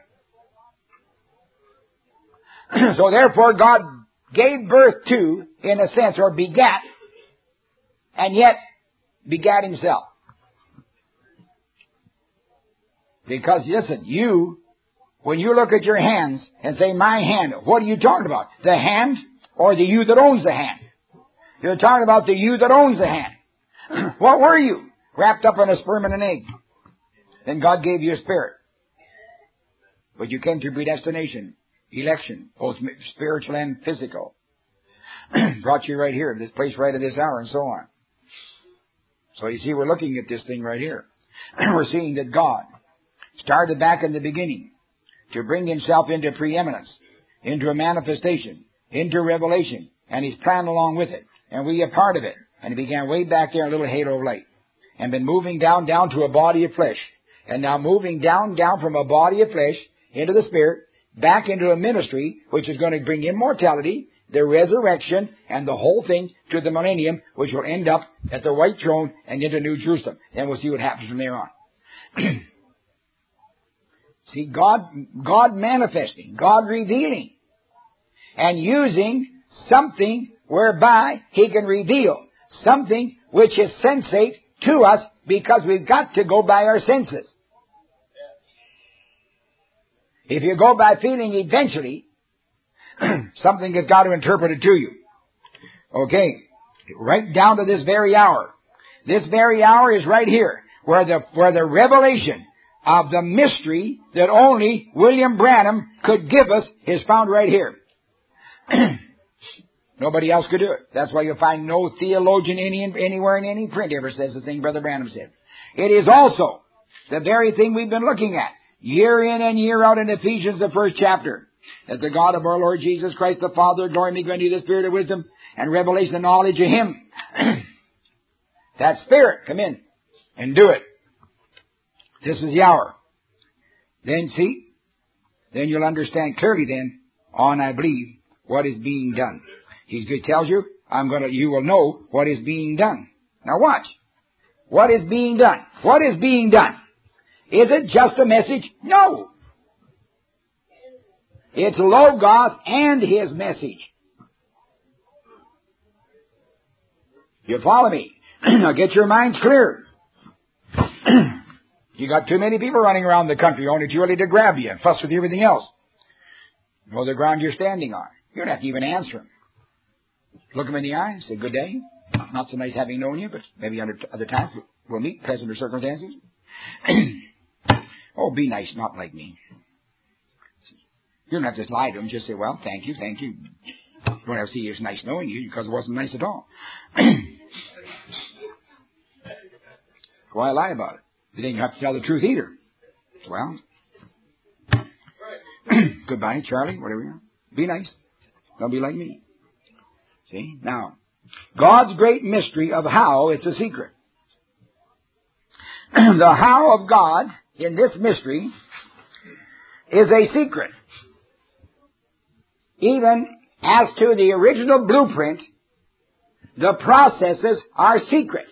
So therefore God gave birth to, in a sense, or begat, and yet begat himself. Because, listen, you, when you look at your hands and say, my hand, what are you talking about? The hand or the you that owns the hand? You're talking about the you that owns the hand. What were you? Wrapped up in a sperm and an egg. Then God gave you a spirit. But you came to predestination, election, both spiritual and physical. Brought you right here, this place right at this hour, and so on. So you see, we're looking at this thing right here. We're seeing that God started back in the beginning to bring himself into preeminence, into a manifestation, into revelation, and he's planned along with it. And we are part of it. And he began way back there in a little halo of light. And been moving down, down to a body of flesh. And now moving down, down from a body of flesh into the spirit, back into a ministry which is going to bring immortality, the resurrection, and the whole thing to the millennium, which will end up at the white throne and into New Jerusalem. Then we'll see what happens from there on. See, God, God manifesting, God revealing, and using something whereby he can reveal something which is sensate to us, because we've got to go by our senses. If you go by feeling, eventually something has got to interpret it to you. Okay, right down to this very hour. This very hour is right here, where the where the revelation of the mystery that only William Branham could give us is found right here. Nobody else could do it. That's why you'll find no theologian any, anywhere in any print ever says the thing Brother Branham said. It is also the very thing we've been looking at year in and year out in Ephesians, the first chapter. That the God of our Lord Jesus Christ, the Father, glory be grant you the Spirit of wisdom and revelation and knowledge of him. That Spirit, come in and do it. This is the hour. Then see, then you'll understand clearly then, on I believe, what is being done. He tells you, I'm gonna, you will know what is being done. Now watch. What is being done? What is being done? Is it just a message? No. It's Logos and his message. You follow me? Now get your minds clear. You got too many people running around the country only too early to grab you and fuss with you everything else. Know the ground you're standing on. You don't have to even answer them. Look them in the eye and say, good day. Not so nice having known you, but maybe under other times we'll meet, present circumstances. Oh, be nice, not like me. You don't have to lie to them. Just say, well, thank you, thank you. Don't ever see it's nice knowing you because it wasn't nice at all. Why lie about it? You didn't have to tell the truth either. Well, goodbye, Charlie, whatever you are. Be nice. Don't be like me. See? Now, God's great mystery of how, it's a secret. The how of God in this mystery is a secret. Even as to the original blueprint, the processes are secret.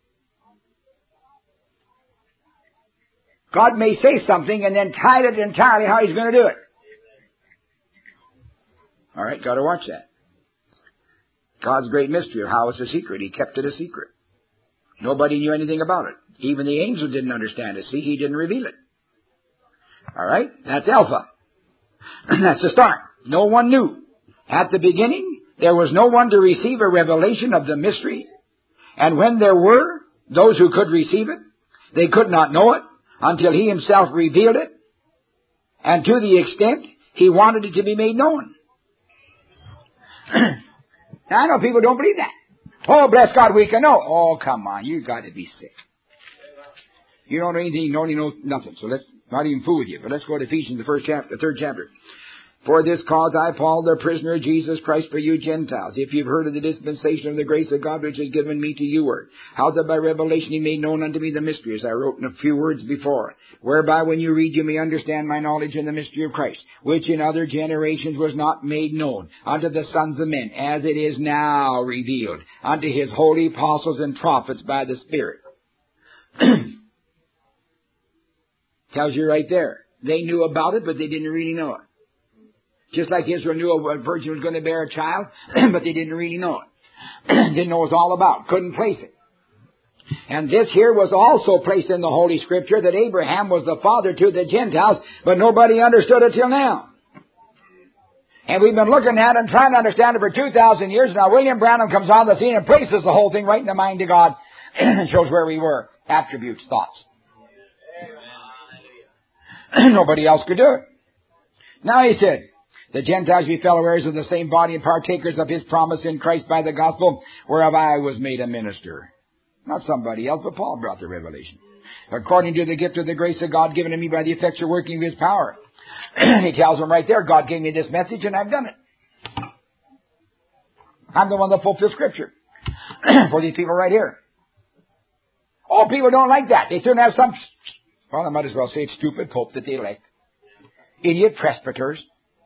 God may say something and then hide it entirely how He's going to do it. All right, got to watch that. God's great mystery of how it's a secret. He kept it a secret. Nobody knew anything about it. Even the angel didn't understand it. See, He didn't reveal it. All right, that's Alpha. That's the start. No one knew. At the beginning, there was no one to receive a revelation of the mystery. And when there were those who could receive it, they could not know it until He Himself revealed it. And to the extent He wanted it to be made known. Now, I know people don't believe that. Oh, bless God, we can know. Oh, come on, you got to be sick. You don't know anything, you don't know nothing. So let's not even fool with you. But let's go to Ephesians, the first chapter, the third chapter. For this cause I, Paul, the prisoner of Jesus Christ, for you Gentiles, if you've heard of the dispensation of the grace of God which is given me to you word, how that by revelation He made known unto me the mystery, as I wrote in a few words before, whereby when you read you may understand my knowledge in the mystery of Christ, which in other generations was not made known unto the sons of men, as it is now revealed unto His holy apostles and prophets by the Spirit. Tells you right there. They knew about it, but they didn't really know it. Just like Israel knew a virgin was going to bear a child, but they didn't really know it. Didn't know what it was all about. Couldn't place it. And this here was also placed in the Holy Scripture, that Abraham was the father to the Gentiles, but nobody understood it till now. And we've been looking at it and trying to understand it for two thousand years. Now William Branham comes on the scene and places the whole thing right in the mind of God and shows where we were. Attributes, thoughts. Nobody else could do it. Now he said, the Gentiles be fellow heirs of the same body and partakers of His promise in Christ by the gospel, whereof I was made a minister. Not somebody else, but Paul brought the revelation. According to the gift of the grace of God given to me by the effectual working of His power. He tells them right there, God gave me this message and I've done it. I'm the one that fulfills Scripture. For these people right here. Oh, people don't like that. They soon have some, well, I might as well say it's stupid pope that they elect. Idiot presbyters.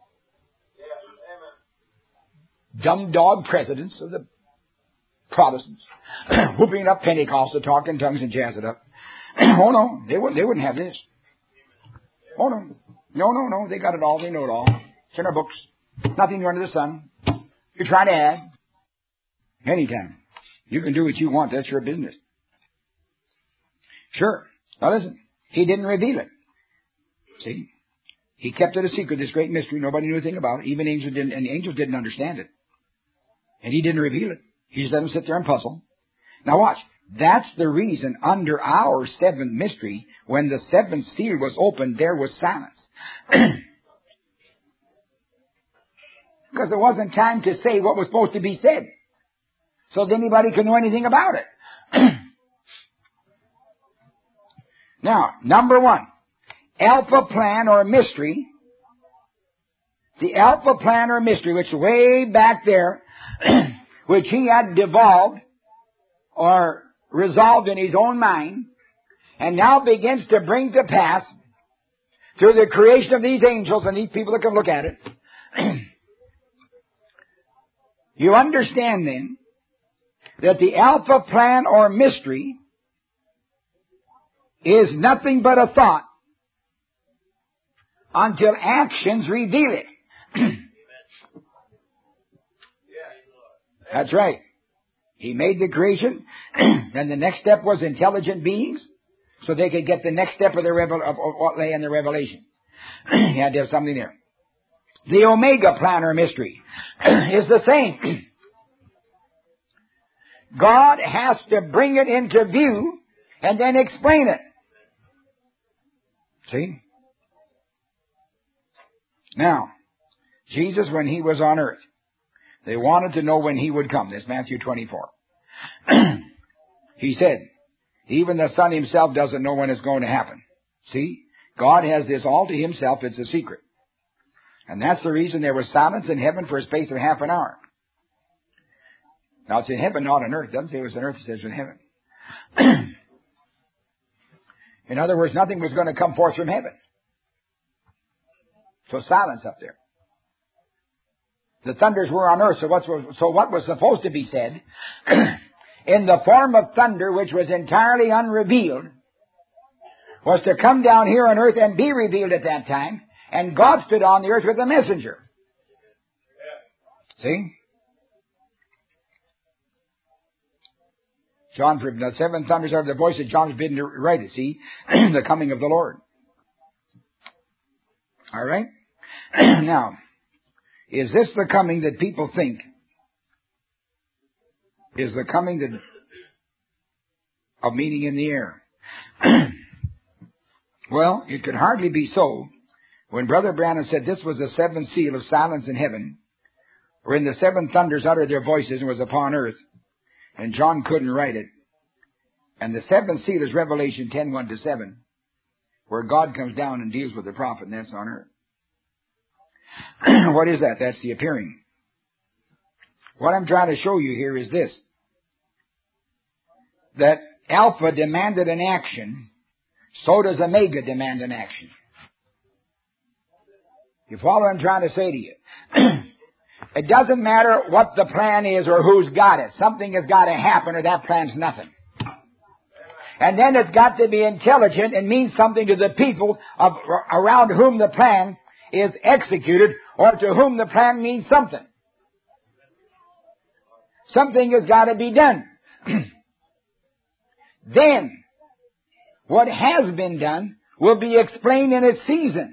Dumb dog presidents of the Protestants, whooping up Pentecostal, talk in tongues and jazz it up. Oh no, they wouldn't. They wouldn't have this. Oh no, no, no, no. They got it all. They know it all. It's in our books. Nothing new under the sun. You're trying to add. Anytime you can do what you want. That's your business. Sure. Now listen. He didn't reveal it. See, He kept it a secret. This great mystery. Nobody knew anything about it. Even angels didn't, and the angels didn't understand it. And He didn't reveal it. He just let them sit there and puzzle. Now watch. That's the reason under our seventh mystery, when the seventh seal was opened, there was silence. Because there wasn't time to say what was supposed to be said. So that anybody could know anything about it. Now, number one. Alpha plan or mystery. The alpha plan or mystery, which way back there, which He had devolved or resolved in His own mind, and now begins to bring to pass through the creation of these angels and these people that can look at it. You understand then that the alpha plan or mystery is nothing but a thought until actions reveal it. That's right. He made the creation, and the next step was intelligent beings, so they could get the next step of, the revel- of what lay in the revelation. He had to have something there. The Omega plan or mystery is the same. God has to bring it into view and then explain it. See? Now, Jesus, when He was on earth, they wanted to know when He would come. That's Matthew twenty-four. He said, even the Son Himself doesn't know when it's going to happen. See? God has this all to Himself. It's a secret. And that's the reason there was silence in heaven for a space of half an hour. Now, it's in heaven, not on earth. It doesn't say it was on earth. It says in heaven. In other words, nothing was going to come forth from heaven. So silence up there. The thunders were on earth, so, what's, so what was supposed to be said in the form of thunder, which was entirely unrevealed, was to come down here on earth and be revealed at that time, and God stood on the earth with a messenger. See? John, the seven thunders are the voice that John was bidden to write it, see? The coming of the Lord. All right? Now, is this the coming that people think is the coming that of meeting in the air? Well, it could hardly be so. When Brother Branham said this was the seventh seal of silence in heaven, wherein the seven thunders uttered their voices and was upon earth, and John couldn't write it. And the seventh seal is Revelation ten, one to seven, where God comes down and deals with the prophet, and that's on earth. What is that? That's the appearing. What I'm trying to show you here is this. That Alpha demanded an action, so does Omega demand an action. You follow what I'm trying to say to you? It doesn't matter what the plan is or who's got it. Something has got to happen or that plan's nothing. And then it's got to be intelligent and mean something to the people of, around whom the plan is executed, or to whom the plan means something. Something has got to be done. Then, what has been done will be explained in its season.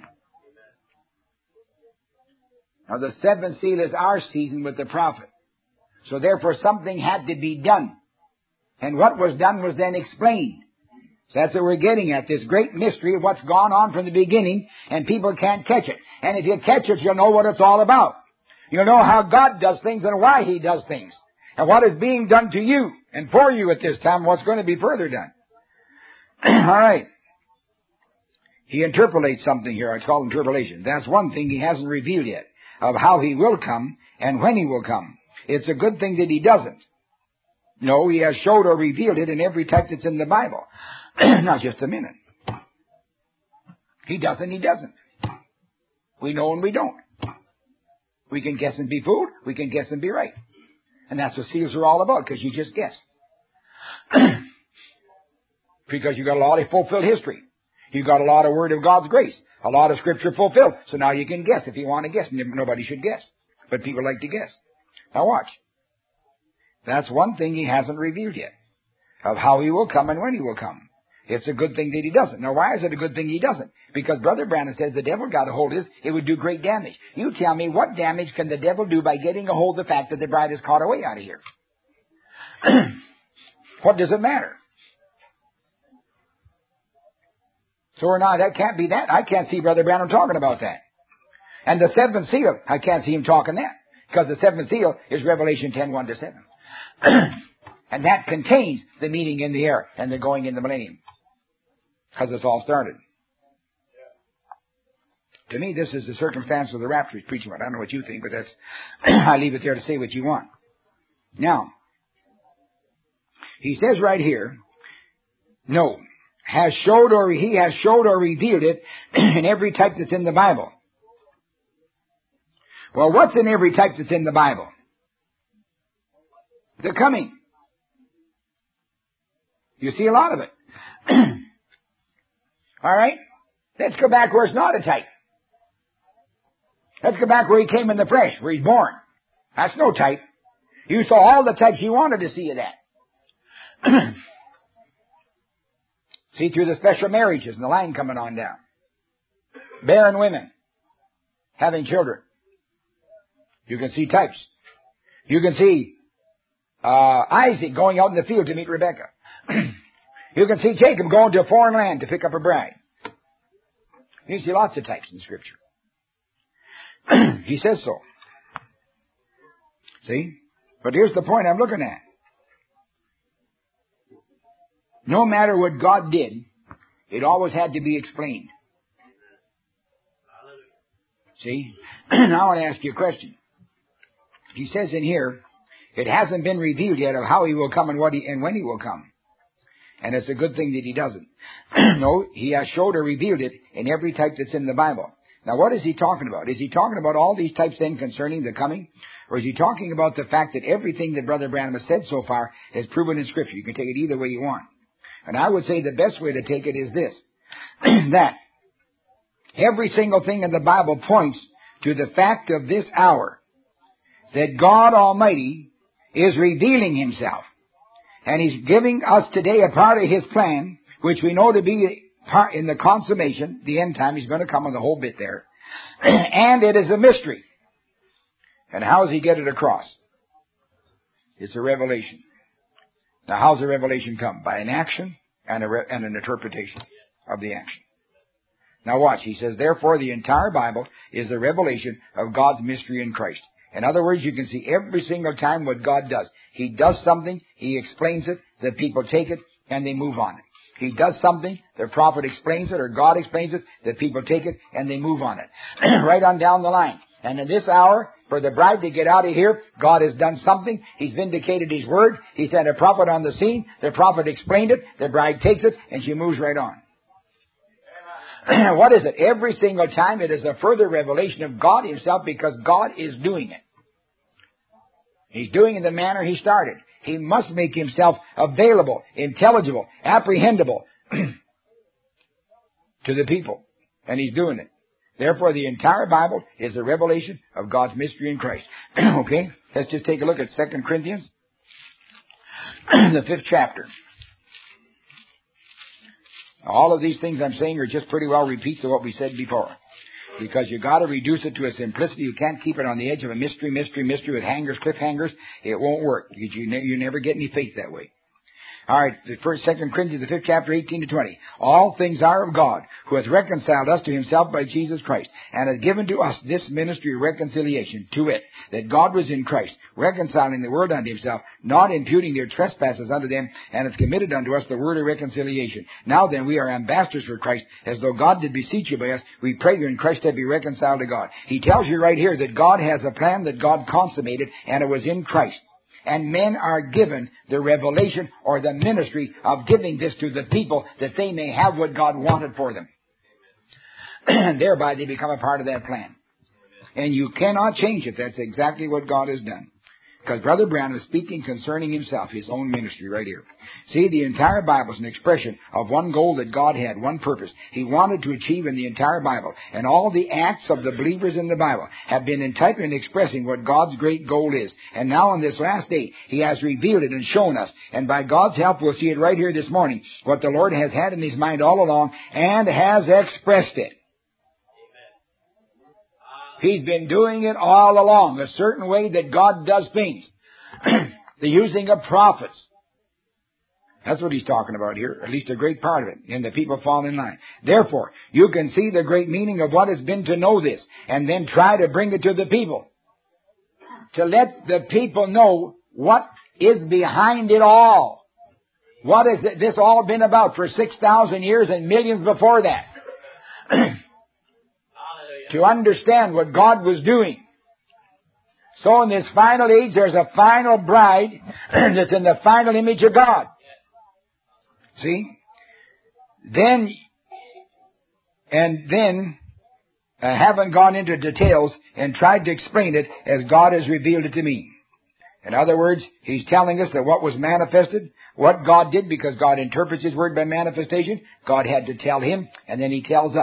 Now, the seventh seal is our season with the prophet. So therefore, something had to be done. And what was done was then explained. So that's what we're getting at, this great mystery of what's gone on from the beginning, and people can't catch it. And if you catch it, you'll know what it's all about. You'll know how God does things and why He does things, and what is being done to you and for you at this time, what's going to be further done. All right. He interpolates something here. It's called interpolation. That's one thing He hasn't revealed yet, of how He will come and when He will come. It's a good thing that He doesn't. No, He has showed or revealed it in every text that's in the Bible. Not just a minute. He doesn't, He doesn't. We know and we don't. We can guess and be fooled. We can guess and be right. And that's what seals are all about, because you just guess. Because you got a lot of fulfilled history. You got a lot of Word of God's grace. A lot of Scripture fulfilled. So now you can guess if you want to guess. Nobody should guess. But people like to guess. Now watch. That's one thing He hasn't revealed yet, of how He will come and when He will come. It's a good thing that He doesn't. Now, why is it a good thing He doesn't? Because Brother Branham says the devil got a hold of this, it would do great damage. You tell me, what damage can the devil do by getting a hold of the fact that the bride is caught away out of here? What does it matter? So or not, that can't be that. I can't see Brother Branham talking about that. And the seventh seal, I can't see him talking that. Because the seventh seal is Revelation ten, one to seven. And that contains the meeting in the air and the going in the millennium. Because it's all started. To me, this is the circumstance of the rapture he's preaching about. I don't know what you think, but that's, I leave it there to say what you want. Now, he says right here, no, has showed or he has showed or revealed it in every type that's in the Bible. Well, what's in every type that's in the Bible? The coming. You see a lot of it. All right? Let's go back where it's not a type. Let's go back where He came in the flesh, where He's born. That's no type. You saw all the types you wanted to see of that. See through the special marriages and the line coming on down. Barren women having children. You can see types. You can see uh, Isaac going out in the field to meet Rebekah. You can see Jacob going to a foreign land to pick up a bride. You see lots of types in Scripture. He says so. See? But here's the point I'm looking at. No matter what God did, it always had to be explained. See? Now I want to ask you a question. He says in here, it hasn't been revealed yet of how he will come and what he, and when he will come. And it's a good thing that he doesn't. No, he has showed or revealed it in every type that's in the Bible. Now what is he talking about? Is he talking about all these types then concerning the coming? Or is he talking about the fact that everything that Brother Branham has said so far is proven in Scripture? You can take it either way you want. And I would say the best way to take it is this. That every single thing in the Bible points to the fact of this hour. That God Almighty is revealing Himself. And He's giving us today a part of His plan, which we know to be part in the consummation, the end time. He's going to come on the whole bit there. And it is a mystery. And how does He get it across? It's a revelation. Now, how's the revelation come? By an action and, a re- and an interpretation of the action. Now watch, he says, therefore the entire Bible is the revelation of God's mystery in Christ. In other words, you can see every single time what God does. He does something, He explains it, the people take it, and they move on it. He does something, the prophet explains it, or God explains it, the people take it, and they move on it. Right on down the line. And in this hour, for the bride to get out of here, God has done something. He's vindicated His word. He sent a prophet on the scene. The prophet explained it. The bride takes it, and she moves right on. What is it? Every single time it is a further revelation of God Himself, because God is doing it. He's doing it in the manner He started. He must make Himself available, intelligible, apprehendable to the people. And He's doing it. Therefore, the entire Bible is a revelation of God's mystery in Christ. Okay? Let's just take a look at Second Corinthians, the fifth chapter. All of these things I'm saying are just pretty well repeats of what we said before. Because you got to reduce it to a simplicity. You can't keep it on the edge of a mystery, mystery, mystery with hangers, cliffhangers. It won't work. You, you, ne- you never get any faith that way. All right, the first, Second Corinthians, the fifth chapter, eighteen to twenty. All things are of God, who hath reconciled us to Himself by Jesus Christ, and hath given to us this ministry of reconciliation, to wit, that God was in Christ, reconciling the world unto Himself, not imputing their trespasses unto them, and hath committed unto us the word of reconciliation. Now then, we are ambassadors for Christ, as though God did beseech you by us. We pray you in Christ to be reconciled to God. He tells you right here that God has a plan that God consummated, and it was in Christ. And men are given the revelation or the ministry of giving this to the people that they may have what God wanted for them. And thereby they become a part of that plan. And you cannot change it. That's exactly what God has done. Because Brother Branham is speaking concerning himself, his own ministry right here. See, the entire Bible is an expression of one goal that God had, one purpose He wanted to achieve in the entire Bible. And all the acts of the believers in the Bible have been in type and expressing what God's great goal is. And now on this last day, He has revealed it and shown us. And by God's help, we'll see it right here this morning, what the Lord has had in His mind all along and has expressed it. He's been doing it all along, a certain way that God does things. The using of prophets. That's what He's talking about here, at least a great part of it, and the people fall in line. Therefore, you can see the great meaning of what has been to know this, and then try to bring it to the people. To let the people know what is behind it all. What has this all been about for six thousand years and millions before that? To understand what God was doing. So in this final age, there's a final bride that's in the final image of God. See? Then, and then, I haven't gone into details and tried to explain it as God has revealed it to me. In other words, He's telling us that what was manifested, what God did, because God interprets His word by manifestation, God had to tell Him, and then He tells us.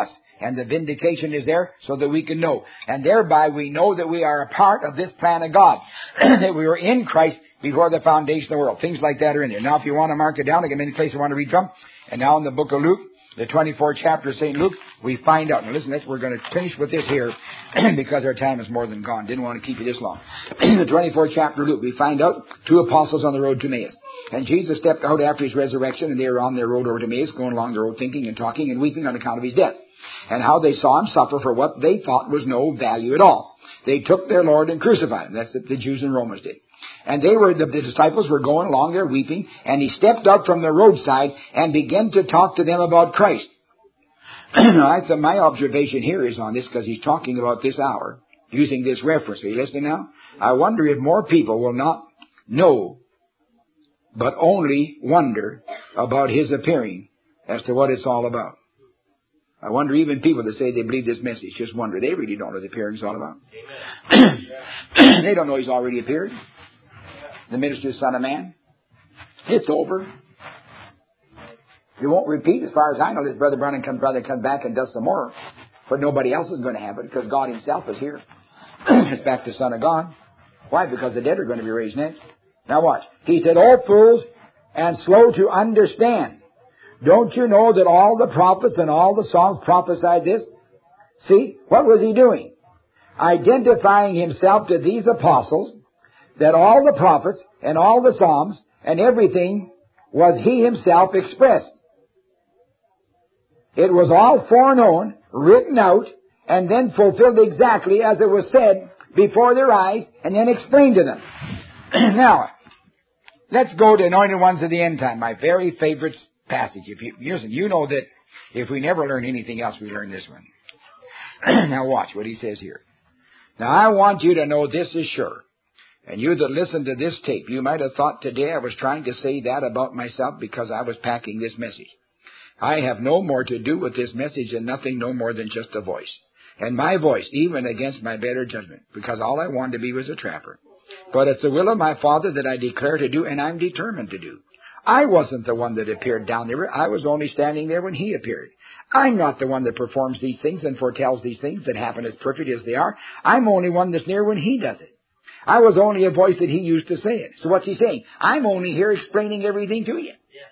And the vindication is there so that we can know. And thereby we know that we are a part of this plan of God. That we were in Christ before the foundation of the world. Things like that are in there. Now if you want to mark it down, I got many places I want to read from. And now in the book of Luke, the twenty-fourth chapter of Saint Luke, we find out. Now listen, that's, we're going to finish with this here because our time is more than gone. Didn't want to keep you this long. In the twenty-fourth chapter of Luke, we find out two apostles on the road to Emmaus. And Jesus stepped out after his resurrection, and they were on their road over to Emmaus, going along the road thinking and talking and weeping on account of his death. And how they saw him suffer for what they thought was no value at all. They took their Lord and crucified him. That's what the Jews and Romans did. And they were, the, the disciples were going along there weeping, and he stepped up from the roadside and began to talk to them about Christ. I th- my observation here is on this because he's talking about this hour, using this reference. Are you listening now? I wonder if more people will not know, but only wonder about his appearing as to what it's all about. I wonder even people that say they believe this message, just wonder. They really don't know what the appearing is all about. They don't know he's already appeared. The ministry of the Son of Man. It's over. You won't repeat, as far as I know. This Brother Branham comes, brother comes back and does some more. But nobody else is going to have it because God himself is here. It's back to Son of God. Why? Because the dead are going to be raised next. Now watch. He said, "O fools, and slow to understand. Don't you know that all the prophets and all the Psalms prophesied this?" See, what was he doing? Identifying himself to these apostles, that all the prophets and all the Psalms and everything was he himself expressed. It was all foreknown, written out, and then fulfilled exactly as it was said before their eyes, and then explained to them. Now, let's go to Anointed Ones of the End Time, my very favorite passage. If you, listen, you know that if we never learn anything else, we learn this one. Now watch what he says here. Now I want you to know this is sure. And you that listen to this tape, you might have thought today I was trying to say that about myself because I was packing this message. I have no more to do with this message and nothing no more than just a voice. And my voice, even against my better judgment, because all I wanted to be was a trapper. But it's the will of my Father that I declare to do, and I'm determined to do. I wasn't the one that appeared down there. I was only standing there when he appeared. I'm not the one that performs these things and foretells these things that happen as perfect as they are. I'm only one that's near when he does it. I was only a voice that he used to say it. So what's he saying? I'm only here explaining everything to you.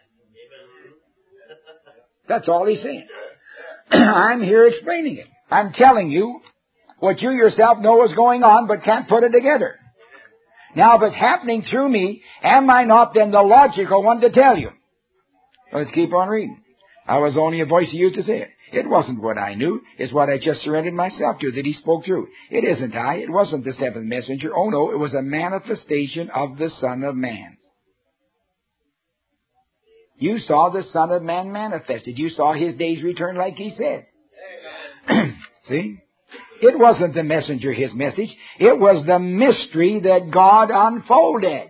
That's all he's saying. I'm here explaining it. I'm telling you what you yourself know is going on but can't put it together. Now, if it's happening through me, am I not then the logical one to tell you? Let's keep on reading. I was only a voice he used to say it. It wasn't what I knew. It's what I just surrendered myself to that he spoke through. It isn't I. It wasn't the seventh messenger. Oh, no, it was a manifestation of the Son of Man. You saw the Son of Man manifested. You saw his days return like he said. See? It wasn't the messenger, his message. It was the mystery that God unfolded.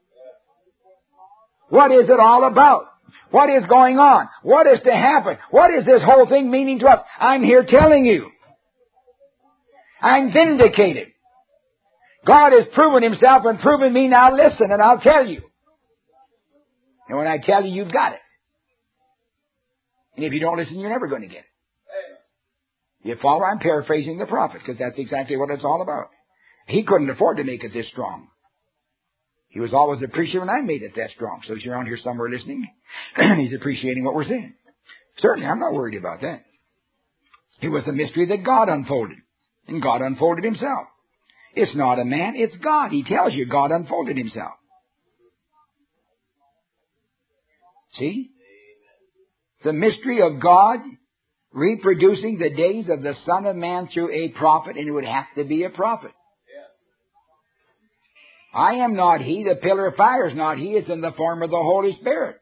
What is it all about? What is going on? What is to happen? What is this whole thing meaning to us? I'm here telling you. I'm vindicated. God has proven himself and proven me. Now listen and I'll tell you. And when I tell you, you've got it. And if you don't listen, you're never going to get it. You follow? I'm paraphrasing the prophet because that's exactly what it's all about. He couldn't afford to make it this strong. He was always appreciative when I made it that strong. So he's around here somewhere listening. He's appreciating what we're saying. Certainly, I'm not worried about that. It was the mystery that God unfolded. And God unfolded himself. It's not a man, it's God. He tells you God unfolded himself. See? The mystery of God reproducing the days of the Son of Man through a prophet, and it would have to be a prophet. I am not he, the pillar of fire is not he, it's in the form of the Holy Spirit.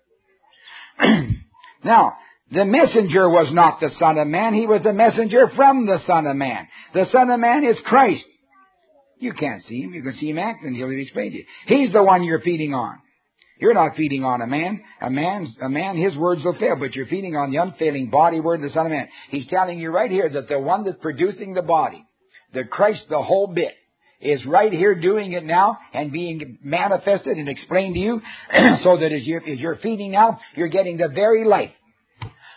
Now, the messenger was not the Son of Man, he was the messenger from the Son of Man. The Son of Man is Christ. You can't see him, you can see him act, and he'll explain to you. He's the one you're feeding on. You're not feeding on a man. A man, a man, his words will fail, but you're feeding on the unfailing body word of the Son of Man. He's telling you right here that the one that's producing the body, the Christ, the whole bit, is right here doing it now and being manifested and explained to you so that as you're, as you're feeding now, you're getting the very life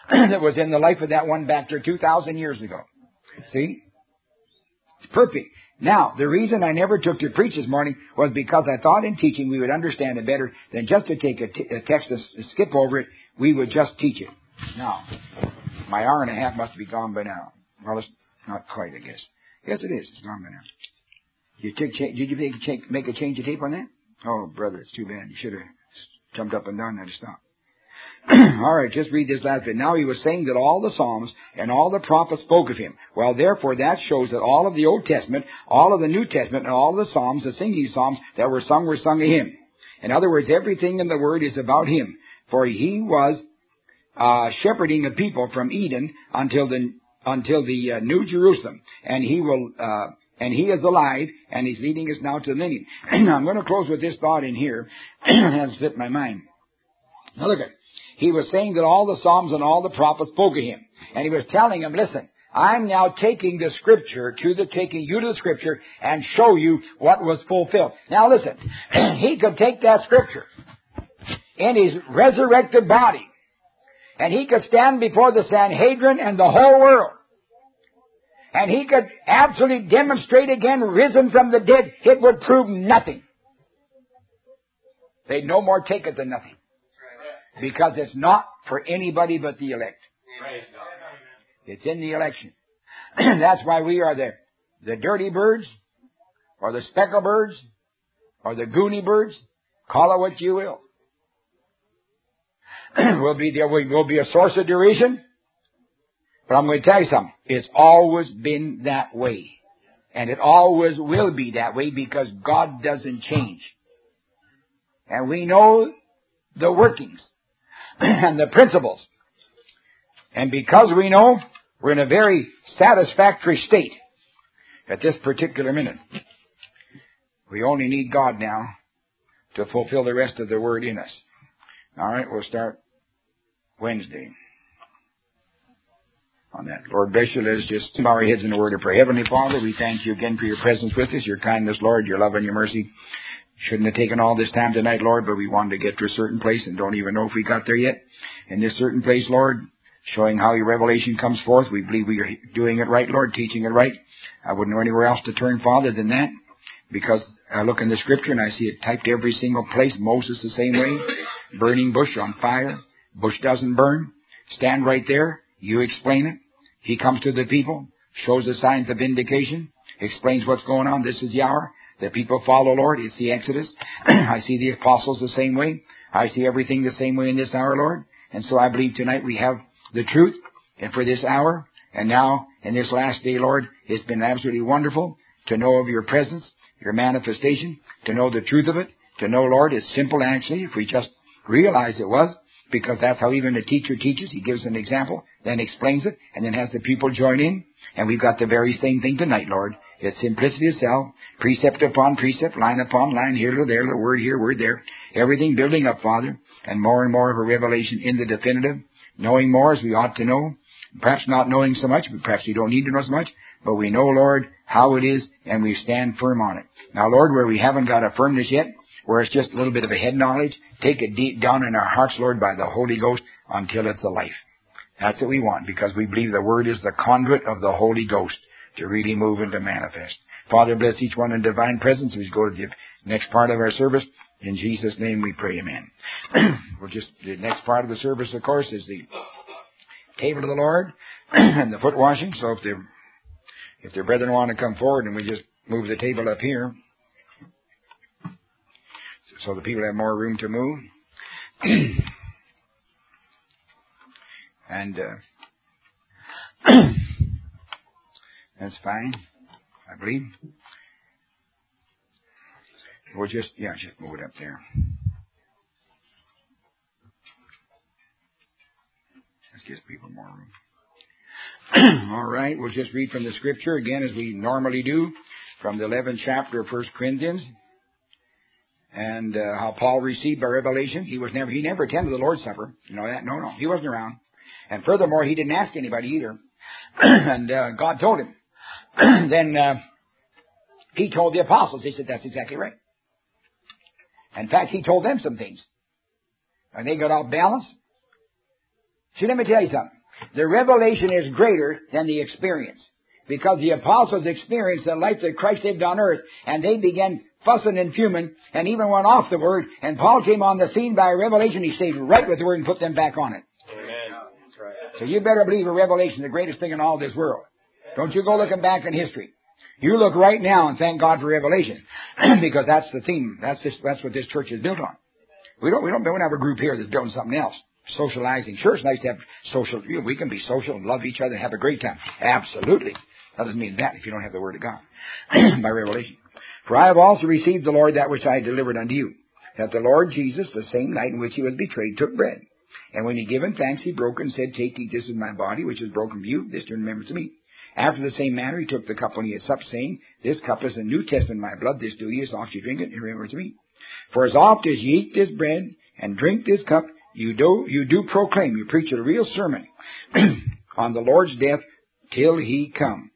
that was in the life of that one back there two thousand years ago. See? It's perfect. Now, the reason I never took to preach this morning was because I thought in teaching we would understand it better than just to take a, t- a text and skip over it. We would just teach it. Now, my hour and a half must be gone by now. Well, it's not quite, I guess. Yes, it is. It's gone by now. You take, did you make a, change, make a change of tape on that? Oh, brother, it's too bad. You should have jumped up and down there to stop. All right, just read this last bit. Now he was saying that all the Psalms and all the prophets spoke of him. Well, therefore, that shows that all of the Old Testament, all of the New Testament, and all of the Psalms, the singing Psalms that were sung, were sung of him. In other words, everything in the Word is about him. For he was uh, shepherding the people from Eden until the until the uh, New Jerusalem, and he will. Uh, And he is alive, and he's leading us now to the millennium. I'm going to close with this thought in here. It has fit my mind. Now look at it. He was saying that all the Psalms and all the prophets spoke of him. And he was telling them, listen, I'm now taking the Scripture to the, taking you to the Scripture and show you what was fulfilled. Now listen, he could take that Scripture in his resurrected body, and he could stand before the Sanhedrin and the whole world. And he could absolutely demonstrate again, risen from the dead. It would prove nothing. They'd no more take it than nothing. Because it's not for anybody but the elect. It's in the election. That's why we are the, the dirty birds, or the speckled birds, or the goony birds. Call it what you will. We'll be there. We'll be a source of derision. But I'm going to tell you something. It's always been that way. And it always will be that way because God doesn't change. And we know the workings and the principles. And because we know, we're in a very satisfactory state at this particular minute. We only need God now to fulfill the rest of the Word in us. All right, we'll start Wednesday on that. Lord bless you. Let us just bow our heads in the word of prayer. Heavenly Father, we thank you again for your presence with us, your kindness, Lord, your love and your mercy. Shouldn't have taken all this time tonight, Lord, but we wanted to get to a certain place and don't even know if we got there yet. In this certain place, Lord, showing how your revelation comes forth, we believe we are doing it right, Lord, teaching it right. I wouldn't know anywhere else to turn, Father, than that, because I look in the Scripture and I see it typed every single place. Moses the same way. Burning bush on fire. Bush doesn't burn. Stand right there. You explain it. He comes to the people, shows the signs of vindication, explains what's going on. This is the hour. The people follow, Lord. It's the Exodus. I see the apostles the same way. I see everything the same way in this hour, Lord. And so I believe tonight we have the truth and for this hour. And now, in this last day, Lord, it's been absolutely wonderful to know of your presence, your manifestation, to know the truth of it, to know, Lord, it's simple actually, if we just realize it was, because that's how even a teacher teaches. He gives an example, then explains it, and then has the pupil join in. And we've got the very same thing tonight, Lord. It's simplicity itself, precept upon precept, line upon line, here to there, little word here, word there. Everything building up, Father, and more and more of a revelation in the definitive, knowing more as we ought to know. Perhaps not knowing so much, but perhaps we don't need to know so much. But we know, Lord, how it is, and we stand firm on it. Now, Lord, where we haven't got a firmness yet, where it's just a little bit of a head knowledge, take it deep down in our hearts, Lord, by the Holy Ghost until it's a life. That's what we want, because we believe the Word is the conduit of the Holy Ghost to really move and to manifest. Father, bless each one in divine presence. We go to the next part of our service. In Jesus' name we pray, amen. We'll just, the next part of the service, of course, is the table of the Lord and the foot washing. So if the if their brethren want to come forward, and we just move the table up here, so the people have more room to move. And uh, that's fine, I believe. We'll just, yeah, just move it up there. This gives people more room. All right, we'll just read from the Scripture again as we normally do, from the eleventh chapter of First Corinthians. And uh, how Paul received by revelation. He was never, he never attended the Lord's Supper. You know that? No, no, he wasn't around. And furthermore, he didn't ask anybody either. And uh, God told him. Then uh, he told the apostles. They said, that's exactly right. In fact, he told them some things. And they got off balance. See, let me tell you something. The revelation is greater than the experience. Because the apostles experienced the life that Christ lived on earth, and they began fussing and fuming, and even went off the Word, and Paul came on the scene by revelation. He stayed right with the Word and put them back on it. Amen. That's right. So you better believe a revelation is the greatest thing in all this world. Don't you go looking back in history. You look right now and thank God for revelation. Because that's the theme. That's this, that's what this church is built on. We don't, we don't, we don't have a group here that's building something else. Socializing. Sure, it's nice to have social, you know, we can be social and love each other and have a great time. Absolutely. That doesn't mean that if you don't have the Word of God. By revelation. For I have also received the Lord that which I delivered unto you. That the Lord Jesus, the same night in which he was betrayed, took bread. And when he given thanks, he broke and said, Take, eat, this is my body, which is broken for you. This do in remembrance of me. After the same manner, he took the cup when he had supped, saying, This cup is the New Testament in my blood. This do ye as oft ye drink it in remembrance of me. For as oft as ye eat this bread and drink this cup, you do, you do proclaim, you preach a real sermon on the Lord's death till he come.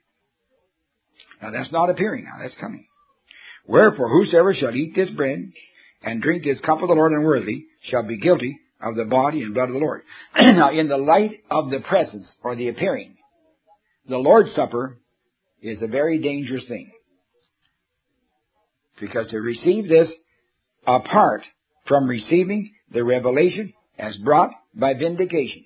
Now that's not appearing now, that's coming. Wherefore whosoever shall eat this bread and drink this cup of the Lord unworthily shall be guilty of the body and blood of the Lord. Now in the light of the presence or the appearing, the Lord's Supper is a very dangerous thing. Because to receive this apart from receiving the revelation as brought by vindication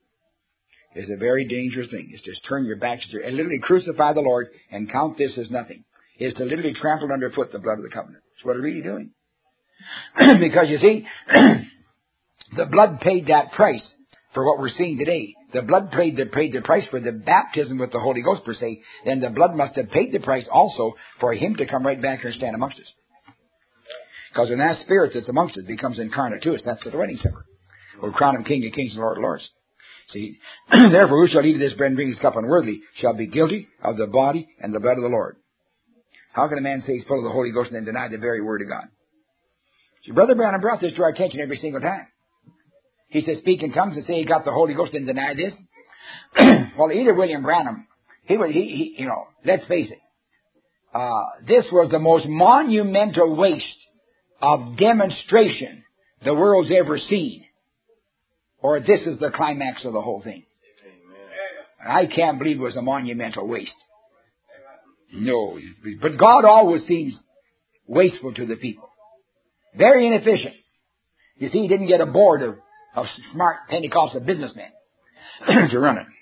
is a very dangerous thing. It's just turn your backs to and literally crucify the Lord and count this as nothing. It's to literally trample underfoot the blood of the covenant. That's what it's really doing. Because you see, the blood paid that price for what we're seeing today. The blood paid the, paid the price for the baptism with the Holy Ghost per se. Then the blood must have paid the price also for him to come right back here and stand amongst us. Because when that Spirit that's amongst us becomes incarnate to us, that's the wedding supper. We'll crown him King of Kings and Lord of Lords. See, therefore who shall eat of this bread and drink this cup unworthily shall be guilty of the body and the blood of the Lord. How can a man say he's full of the Holy Ghost and then deny the very word of God? See, Brother Branham brought this to our attention every single time. He says, speak in tongues and say he got the Holy Ghost and deny this. Well, either William Branham, he was, he, he, you know, let's face it. Uh, this was the most monumental waste of demonstration the world's ever seen. Or this is the climax of the whole thing. Amen. I can't believe it was a monumental waste. No, but God always seems wasteful to the people. Very inefficient. You see, he didn't get a board of, of smart Pentecostal businessmen to run it.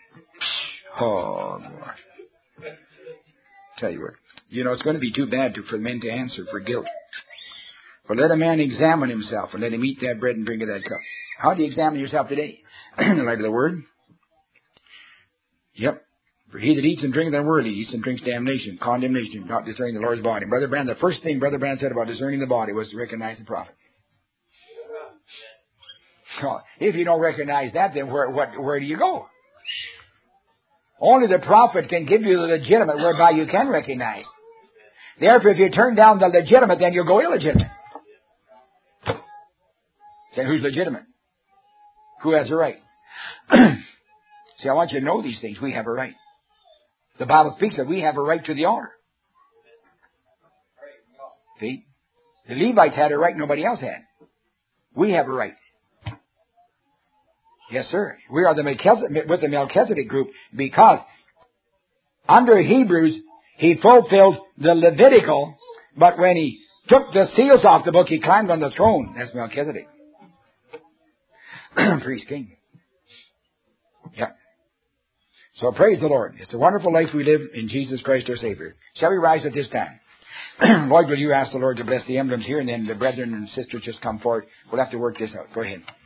Oh, boy. Tell you what, you know, it's going to be too bad to, for men to answer for guilt. But let a man examine himself and let him eat that bread and drink of that cup. How do you examine yourself today? In the light of the Word? Yep. For he that eats and drinketh unworthily eats and drinks damnation, condemnation, not discerning the Lord's body. Brother Brand, the first thing Brother Brand said about discerning the body was to recognize the prophet. So, if you don't recognize that, then where, what, where do you go? Only the prophet can give you the legitimate whereby you can recognize. Therefore, if you turn down the legitimate, then you'll go illegitimate. Then who's legitimate? Who has a right? See, I want you to know these things. We have a right. The Bible speaks that we have a right to the altar. See? The Levites had a right nobody else had. We have a right. Yes, sir. We are the Melchizedek, with the Melchizedek group because under Hebrews, he fulfilled the Levitical, but when he took the seals off the book, he climbed on the throne. That's Melchizedek. Priest King. Yeah. So praise the Lord. It's a wonderful life we live in Jesus Christ our Savior. Shall we rise at this time? Lloyd, will you ask the Lord to bless the emblems here, and then the brethren and sisters just come forward. We'll have to work this out. Go ahead.